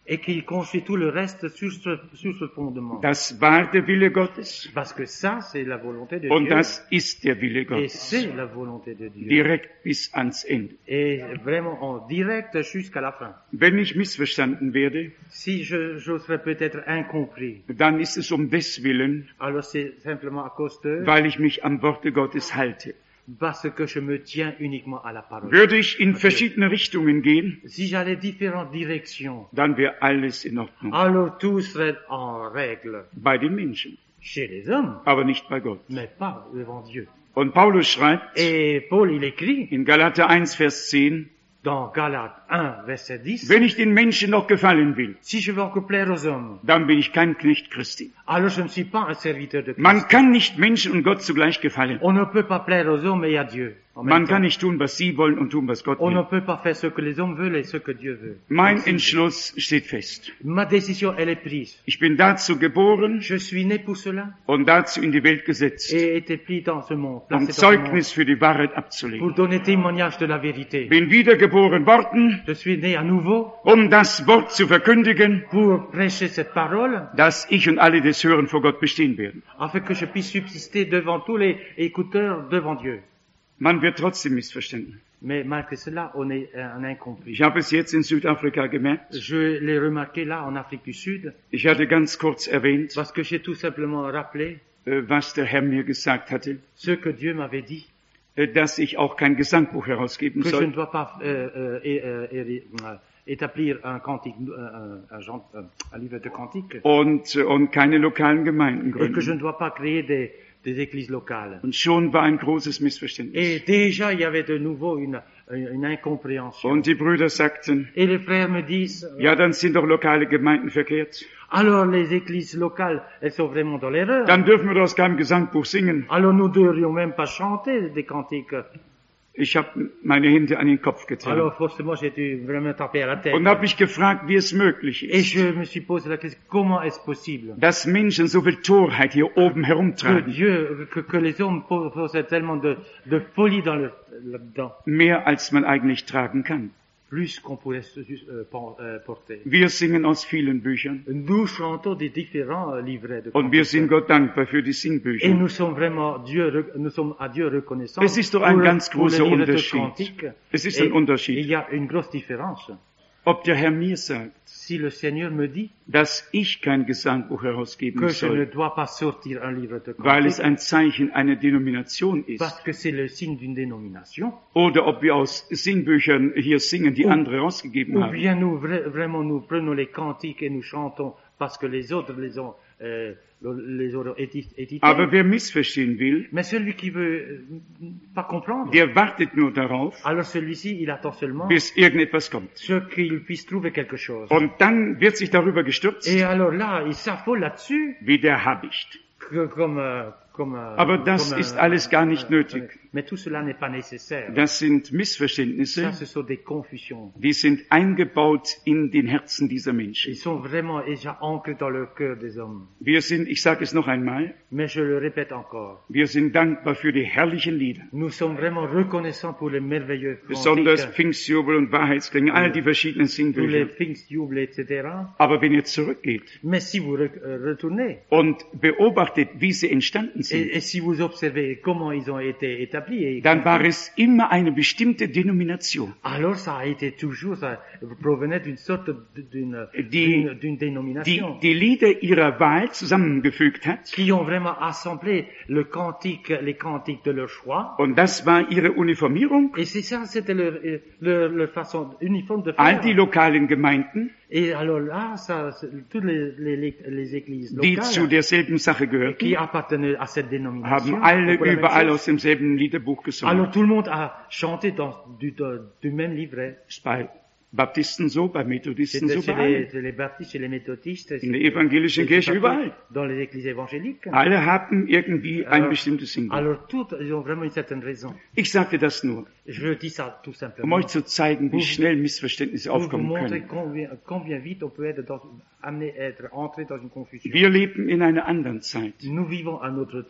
et qu'il construit tout le reste sur ce, sur ce fondement. Das war der Wille Gottes Parce que ça, c'est la volonté de und Dieu. das ist der Wille Et Gottes. c'est la volonté de Dieu. Direkt bis ans Ende. Et vraiment en direct jusqu'à la fin. Wenn ich missverstanden werde, Si je, je serais peut-être incompris, dann ist es um des Willen, alors c'est simplement à cause de, weil ich mich am Worte Gottes halte. parce que je me tiens uniquement à la parole. Würde ich in verschiedene Richtungen gehen, Si j'allais différentes directions, dann wäre alles in Ordnung. alors tout serait en règle Bei den Menschen, chez les hommes, aber nicht bei Gott. mais pas devant Dieu. Und Paulus schreibt Et Paul, il écrit in Galater eins, Vers zehn, dans Galates un, verset dix, wenn ich den Menschen noch gefallen will, si je veux encore plaire aux hommes, dann bin ich kein Knecht Christi. alors je ne suis pas un serviteur de Christ. Man kann nicht Menschen und Gott zugleich gefallen. On ne peut pas plaire aux hommes et à Dieu. En même Man temps. kann nicht tun, was sie wollen und tun, was Gott On ne will. peut pas faire ce que les hommes veulent et ce que Dieu veut. Mein Ainsi, Entschluss steht fest. ma décision, elle est prise. Ich bin dazu geboren Je suis né pour cela und dazu in die Welt gesetzt, et été pris dans ce monde, um placé dans ce monde, Zeugnis für die Wahrheit pour abzulegen. donner témoignage de la vérité. Bin wiedergeboren worden, Je suis né à nouveau um das Wort zu verkündigen, pour prêcher cette parole, dass ich und alle, die es hören, vor Gott bestehen werden. afin que je puisse subsister devant tous les écouteurs, devant Dieu. Man wird trotzdem missverstanden. Mais malgré cela, on est un incompris. Ich habe es jetzt in Südafrika gemerkt. Je l'ai remarqué là, en Afrique du Sud, Ich hatte ganz kurz erwähnt, parce que j'ai tout simplement rappelé äh, was der Herr mir gesagt hatte, ce que Dieu m'avait dit, äh, dass ich auch kein Gesangbuch herausgeben que je ne soll. dois pas euh, euh, é- euh, é- euh, établir un cantique, euh, un, un genre- un- un livre de cantique, Und, äh, und keine lokalen Gemeinden et que je gründen. ne dois pas créer des, des églises locales. Und schon war ein großes Missverständnis. Et déjà, il y avait de nouveau une, une incompréhension. Und die Brüder sagten, Et les frères me disent, ja, dann sind doch lokale Gemeinden verkehrt. alors les églises locales, elles sont vraiment dans l'erreur. Dann dürfen wir doch aus keinem Gesangbuch singen. Alors nous ne devrions même pas chanter des cantiques. Ich habe meine Hände an den Kopf getan Alors forcément, j'ai dû vraiment taper à la tête. und habe mich gefragt, wie es möglich Et ist, je me suis posé la question, comment est-ce possible dass Menschen so viel Torheit hier oben que herumtragen, Dieu, que, que les hommes po- possèdent tellement de, de folie dans le, là-dedans, mehr als man eigentlich tragen kann. plus qu'on pourrait se- euh, pen- euh, porter. Wir singen aus vielen Büchern Nous chantons des différents euh, livrets de und wir cantiques. sind Gott dankbar für die Et Singbücher. nous sommes vraiment Dieu, re- nous sommes à Dieu reconnaissants. Es ist doch pour ein le- ganz pour le großer livre de Unterschied. cantiques. Es ist Et ein Unterschied, il y a une grosse différence. ob der Herr mir sagt, Si le Seigneur me dit dass ich kein Gesangbuch herausgeben que je ne soll, dois pas sortir un livre de weil es cantiques, ein Zeichen einer Denomination ist, parce que c'est le signe d'une dénomination, oder ob wir aus Singbüchern hier singen, die Ou- andere rausgegeben ou haben. bien nous vra- vraiment nous prenons les cantiques et nous chantons parce que les autres les ont, euh, les ont édi- édités. Aber wer missverstehen will, Mais celui qui veut euh, pas comprendre, der wartet nur darauf, alors celui-ci, il attend seulement bis irgendetwas kommt. ce qu'il puisse trouver quelque chose. Und dann wird sich darüber gestürzt, Et alors là, il s'affole là-dessus, wie der Habicht. que- comme, euh, comme, euh, Aber das comme, ist euh, alles gar nicht euh, nötig. euh, Mais tout cela n'est pas nécessaire. Das sind Ça, Missverständnisse, ce sont des confusions. die sind eingebaut in den Herzen dieser Menschen. Ils sont vraiment déjà ancrés dans le cœur des hommes. Wir sind, ich sage es noch einmal, Mais je le répète encore, wir sind dankbar für die herrlichen Lieder. nous sommes vraiment reconnaissants pour les merveilleux Besonders cantiques, Pfingstjubel und Wahrheitsklänge, all die verschiedenen tous les Singbücher. Pfingstjubel, et cetera. Aber wenn ihr zurückgeht Mais si vous re- euh, retournez und beobachtet, wie sie entstanden sind, et, et si vous observez comment ils ont été établis, et, dann war es immer eine bestimmte Denomination, alors ça a été toujours, ça provenait d'une sorte de- d'une Die- d'une- d'une die dénomination die Lieder ihrer Wahl zusammengefügt hat. qui ont vraiment assemblé le cantique, les cantiques de leur choix. Und das war ihre Uniformierung. Et c'est ça, c'était leur, euh, leur, leur façon uniforme de All die faire. lokalen Gemeinden, Et alors là, ça, c'est- toutes les, les, les, les églises die zu locales derselben Sache qui gehörten, appartenaient à cette dénomination, haben alle pour la même überall chose. aus demselben Liederbuch gesungen. Alors tout le monde a chanté dans du, de- du même livret. Ist bei Baptisten so, bei Methodisten C'était so, chez bei les, allen. chez les baptistes, chez les méthodistes, In der evangelischen c'était Kirche partout, überall. dans les églises évangéliques. Alle haben irgendwie ein Alors- bestimmtes Singen. Alors toutes, ils ont vraiment une certaine raison. Ich sagte das nur, Je dis ça tout um simplement euch zu zeigen, wie Vous- schnell Missverständnisse pour vous aufkommen montrer können. combien, combien vite on peut être dans, amené à être entré dans une confusion. Wir leben in einer anderen Zeit. Nous vivons un autre temps.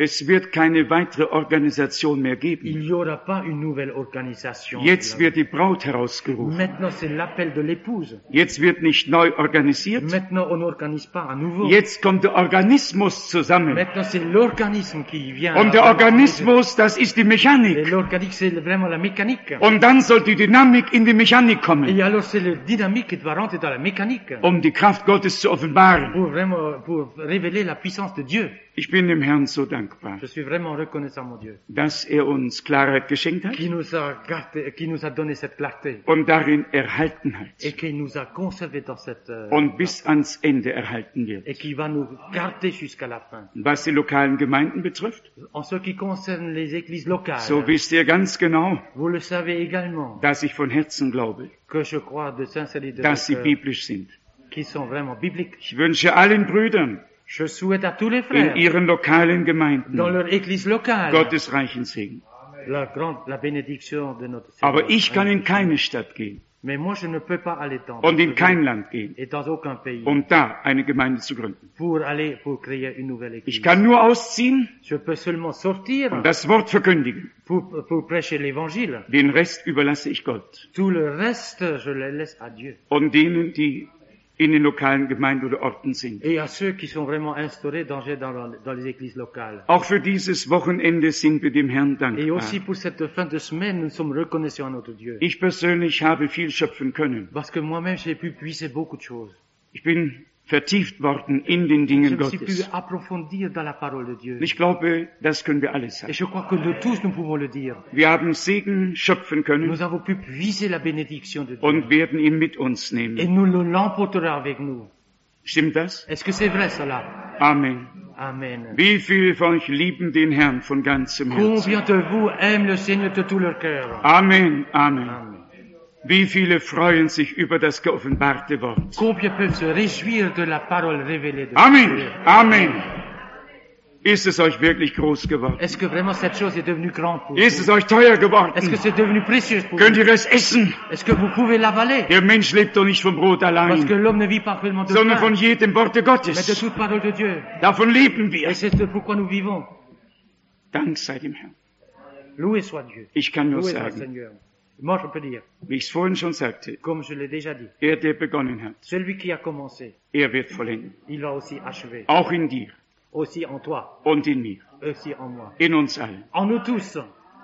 Es wird keine weitere Organisation mehr geben. Il n'y aura pas une nouvelle organisation. Jetzt wird die Braut herausgerufen. Maintenant, c'est l'appel de l'épouse. Jetzt wird nicht neu organisiert. Maintenant, on n'organise pas à nouveau. Jetzt kommt der Organismus zusammen. Maintenant, c'est l'organisme qui vient. Und der Organismus, das ist die Et Mechanik. l'organique, c'est vraiment la mécanique. Und dann soll die Dynamik in die Mechanik kommen, Et alors, c'est le dynamique qui doit rentrer dans la mécanique. um die Kraft Gottes zu offenbaren. Pour vraiment, pour révéler la puissance de Dieu. Ich bin dem Herrn so dankbar, Je suis vraiment reconnaissant, mon Dieu, dass er uns Klarheit geschenkt hat qui nous a gardé, qui nous a donné cette clarté und darin erhalten hat et qui nous a conservé dans cette, euh, und bis ans Ende erhalten wird. et qui va nous garder jusqu'à la fin. Was die lokalen Gemeinden betrifft, En ce qui concerne les églises locales, so wisst ihr ganz genau, vous le savez également, dass ich von Herzen glaube, que je crois de sincérité de dass sie cœur, biblisch sind. qui sont vraiment bibliques. Ich wünsche allen Brüdern Je souhaite à tous les in frères, ihren lokalen dans Gemeinden leur église locale, Gottes reichen Segen. la grande, la bénédiction de notre Seigneur. Aber ich kann in keine Stadt gehen Mais moi, je ne peux pas aller dans und in d'autres kein villes Land gehen, et dans aucun pays um da eine Gemeinde zu gründen. pour aller, pour créer une nouvelle église. Ich kann nur ausziehen Je peux seulement sortir und das Wort verkündigen. pour, pour prêcher l'évangile. Den Rest überlasse ich Gott Tout le reste, je le laisse à Dieu. und denen, die in den lokalen Gemeinden oder Orten sind. Et à ceux qui sont vraiment instaurés dans, dans, dans les églises locales. Auch für dieses Wochenende sind wir dem Herrn Et aussi dankbar. pour cette fin de semaine, nous sommes reconnaissants à notre Dieu. Ich persönlich habe viel schöpfen können. Parce que moi-même, j'ai pu puiser beaucoup de choses. Ich bin vertieft worden in den Dingen Je me suis pu Gottes. approfondir dans la parole de Dieu. Und ich glaube, das können wir alle Et sagen. je crois que nous tous, nous pouvons le dire. Wir haben Segen schöpfen können Nous avons pu puiser la bénédiction de Dieu. und werden ihn mit uns Et nehmen. nous le l'emporterons avec nous. Stimmt das? Est-ce que c'est vrai cela? Amen. Amen. Wie viele von euch lieben den Herrn von ganzem Herzen? Combien de vous aiment le Seigneur de tout leur cœur? Amen, Amen. Amen. Wie viele freuen sich über das geoffenbarte Wort? Combien peuvent se réjouir de la parole révélée de Amen, Dieu? Amen. Ist es euch wirklich groß geworden? Est-ce que vraiment cette chose est devenue grande pour Ist es vous? euch teuer Est-ce geworden? que c'est devenu précieux pour Könnt vous? ihr es essen? Est-ce que vous pouvez l'avaler? Der Mensch lebt doch nicht vom Brot Parce que allein, l'homme ne vit pas seulement de sondern pain, von jedem Worte mais de Gottes. toute parole de Dieu. Davon leben wir. Et c'est pourquoi nous vivons. Dank sei dem Herrn. Loué soit Dieu. Ich kann nur Loué soit le sagen, Seigneur. Moi, je peux dire, wie ich es vorhin schon sagte, comme je l'ai déjà dit, er, der begonnen hat, celui qui a commencé, er wird vollenden. il va aussi achever. Auch in dir Aussi en toi, und in mir, aussi en moi. in uns allen. En nous tous.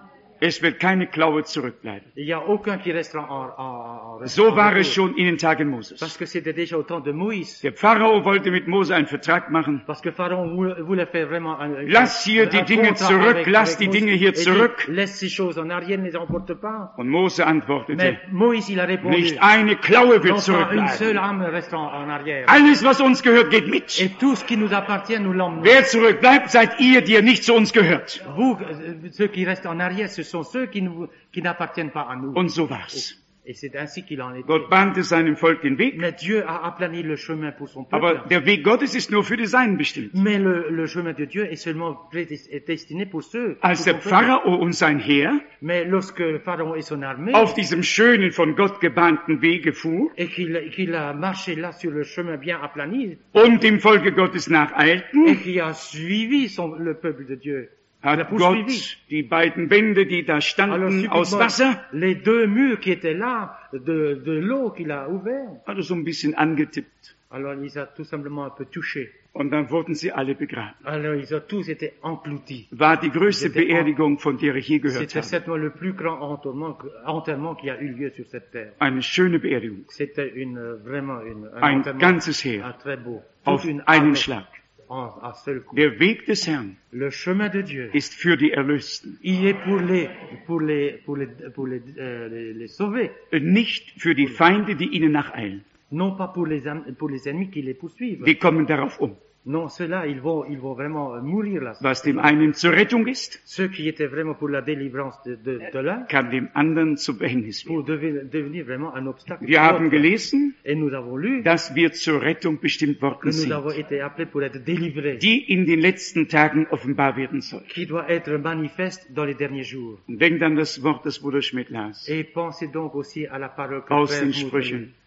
Es wird keine Klaue zurückbleiben. Il n'y a aucun qui restera en, en, en So war en es retour. schon in den Tagen Moses. Parce que c'était déjà au temps de Moïse. Der Pharao wollte mit Mose einen Vertrag machen. Parce que Pharaon voulait voulait faire vraiment un, Lass hier un die Dinge contrat zurück, avec- lass avec die Moïse. Dinge hier Et dit, zurück. laisse ces choses en arrière, ne les emporte pas. Und Mose antwortete, Mais Moïse, il a répondu, nicht eine Klaue wird non pas une seule zurückbleiben. âme restera en, en arrière. Alles, was uns gehört, geht mit. Et tout ce qui nous appartient, nous l'emmenons. Wer zurückbleibt, seid ihr, die ihr nicht zu uns gehört. Vous, euh, ceux qui restent en arrière, ce sont ceux qui, nous, qui n'appartiennent pas à nous. Und so war's. Et c'est ainsi qu'il en est. Gott bahnte seinem Volk den Weg, Mais Dieu a aplani le chemin pour son peuple. aber der Weg Gottes ist nur für die Seinen bestimmt. Mais le, le chemin de Dieu est seulement prédest- est destiné pour ceux. Als pour der son peuple. Pharao und sein Heer Mais lorsque Pharaon et son armée, auf diesem schönen, von Gott gebahnten Wege fuhr et qu'il qu'il a marché là sur le chemin bien aplani, und dem Volke Gottes et nacheilten, qui a suivi son, le peuple de Dieu, hat la poursuivi. Gott die beiden Wände, die da Alors, standen, aus subitement, Wasser, les deux murs qui étaient là, de, de l'eau qu'il a ouvert, hat er so ein bisschen angetippt. alors il a tout simplement un peu touché. Und dann wurden sie alle begraben. Alors ils ont tous été engloutis. War die größte C'était en- Beerdigung, von der ich je gehört C'était habe. certainement le plus grand enterrement, que- enterrement qui a eu lieu sur cette terre. Eine schöne Beerdigung. C'était une, euh, vraiment une, un Ein enterrement, ganzes un Heer. très beau. Auf Toute une einen armée Schlag. en, un seul coup. Der Weg des Herrn Le chemin de Dieu, ist für die Erlösten, il est pour les, pour les, pour les, pour les, euh, les, les sauver. nicht für die Feinde, die ihnen nacheilen. Non pas pour les, am- pour les ennemis qui les poursuivent. Die kommen darauf um. Non, ceux-là, ils vont, ils vont vraiment euh, mourir là. Was dem einen zur Rettung ist, Ceux qui étaient vraiment pour la délivrance de, de, de l'un, kann dem anderen zu Verhängnis werden. pour devenir, devenir vraiment un obstacle. Wir pour haben l'autre. gelesen, Et nous avons lu dass wir zur Rettung bestimmt que worden nous sind, avons été appelés pour être délivrés, die in den letzten Tagen offenbar werden soll. qui doit être manifeste dans les derniers jours. Und denkt an das Wort, das Bruder Schmidt las, Et pensez donc aussi à la parole que aus Frère den Schmuck Sprüchen.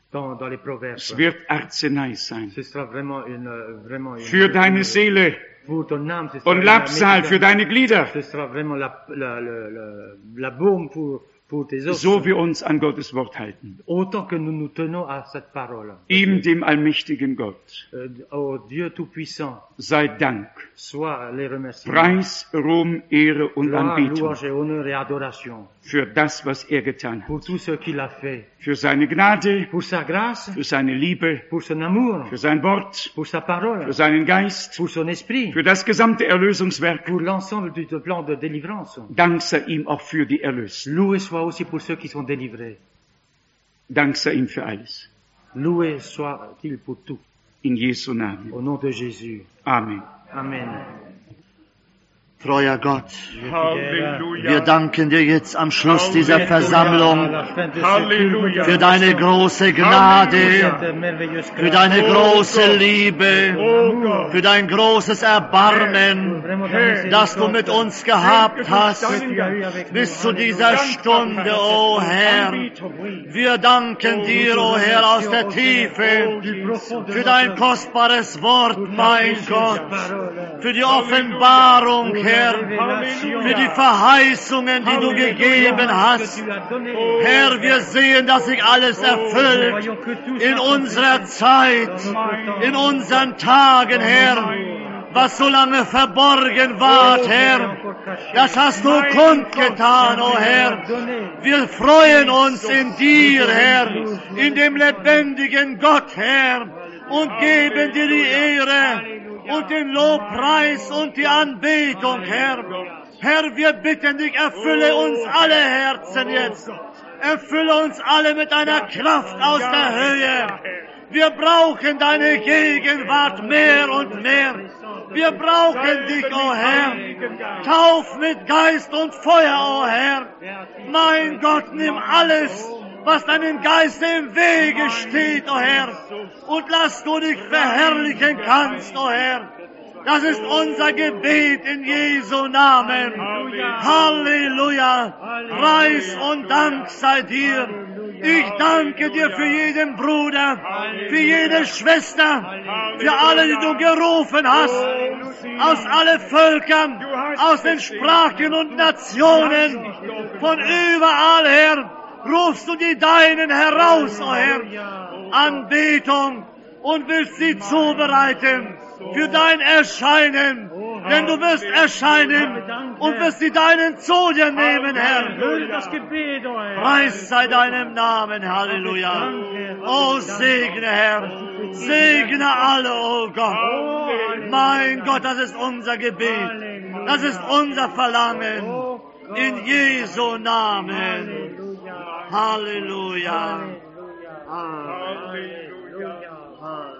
dans, dans les proverbes. Es wird Arznei sein. Ce sera vraiment une, vraiment une, Für deine Seele pour ton âme, ce sera und la Labsal für deine Glieder. Ce sera vraiment la, la, la, la, la baume pour, pour tes os. So wir uns an Gottes Wort halten. Autant que nous nous tenons à cette parole. Ihm, dem allmächtigen Gott, Euh, Au Dieu Tout-Puissant, sei Dank, soit les remerciements. Preis, Ruhm, Ehre und Gloire, Anbetung louange et honneur et adoration für das, was er getan hat. pour tout ce qu'il a fait. Für seine Gnade, Pour sa grâce, für seine Liebe, pour son amour, für sein Wort, pour sa parole, für seinen Geist, pour son esprit, für das gesamte Erlösungswerk. pour l'ensemble du plan de délivrance. Dank sei ihm auch für die Erlösten. Loué soit aussi pour ceux qui sont délivrés. Dank sei ihm für alles. Loué soit-il pour tout. In Jesu Namen. Au nom de Jésus. Amen. Amen. Treuer Gott, Halleluja. wir danken dir jetzt am Schluss dieser Versammlung Halleluja. für deine große Gnade, für deine große Liebe, für dein großes Erbarmen, das du mit uns gehabt hast bis zu dieser Stunde, o Herr. Wir danken dir, o Herr, aus der Tiefe für dein kostbares Wort, mein Gott, für die Offenbarung, Herr, für die Verheißungen, die du gegeben hast. Herr, wir sehen, dass sich alles erfüllt in unserer Zeit, in unseren Tagen, Herr. Was so lange verborgen war, Herr, das hast du kundgetan, o Herr. Wir freuen uns in dir, Herr, in dem lebendigen Gott, Herr, und geben dir die Ehre und den Lobpreis und die Anbetung, Herr. Herr, wir bitten dich, erfülle uns alle Herzen jetzt. Erfülle uns alle mit deiner Kraft aus der Höhe. Wir brauchen deine Gegenwart mehr und mehr. Wir brauchen dich, o Herr. Tauf mit Geist und Feuer, o Herr. Mein Gott, nimm alles, was deinem Geiste im Wege steht, o Herr. Und lass du dich verherrlichen kannst, o Herr. Das ist unser Gebet in Jesu Namen. Halleluja. Preis und Dank sei dir. Ich danke dir für jeden Bruder, für jede Schwester, für alle, die du gerufen hast, aus allen Völkern, aus den Sprachen und Nationen, von überall her, rufst du die Deinen heraus, o Herr, Anbetung, und willst sie zubereiten für dein Erscheinen, denn du wirst erscheinen und wirst die Deinen zu dir nehmen, Herr. Preis sei deinem Namen, Halleluja. Oh, segne, Herr, segne alle, oh Gott. Mein Gott, das ist unser Gebet, das ist unser Verlangen, in Jesu Namen. Halleluja. Halleluja. Halleluja.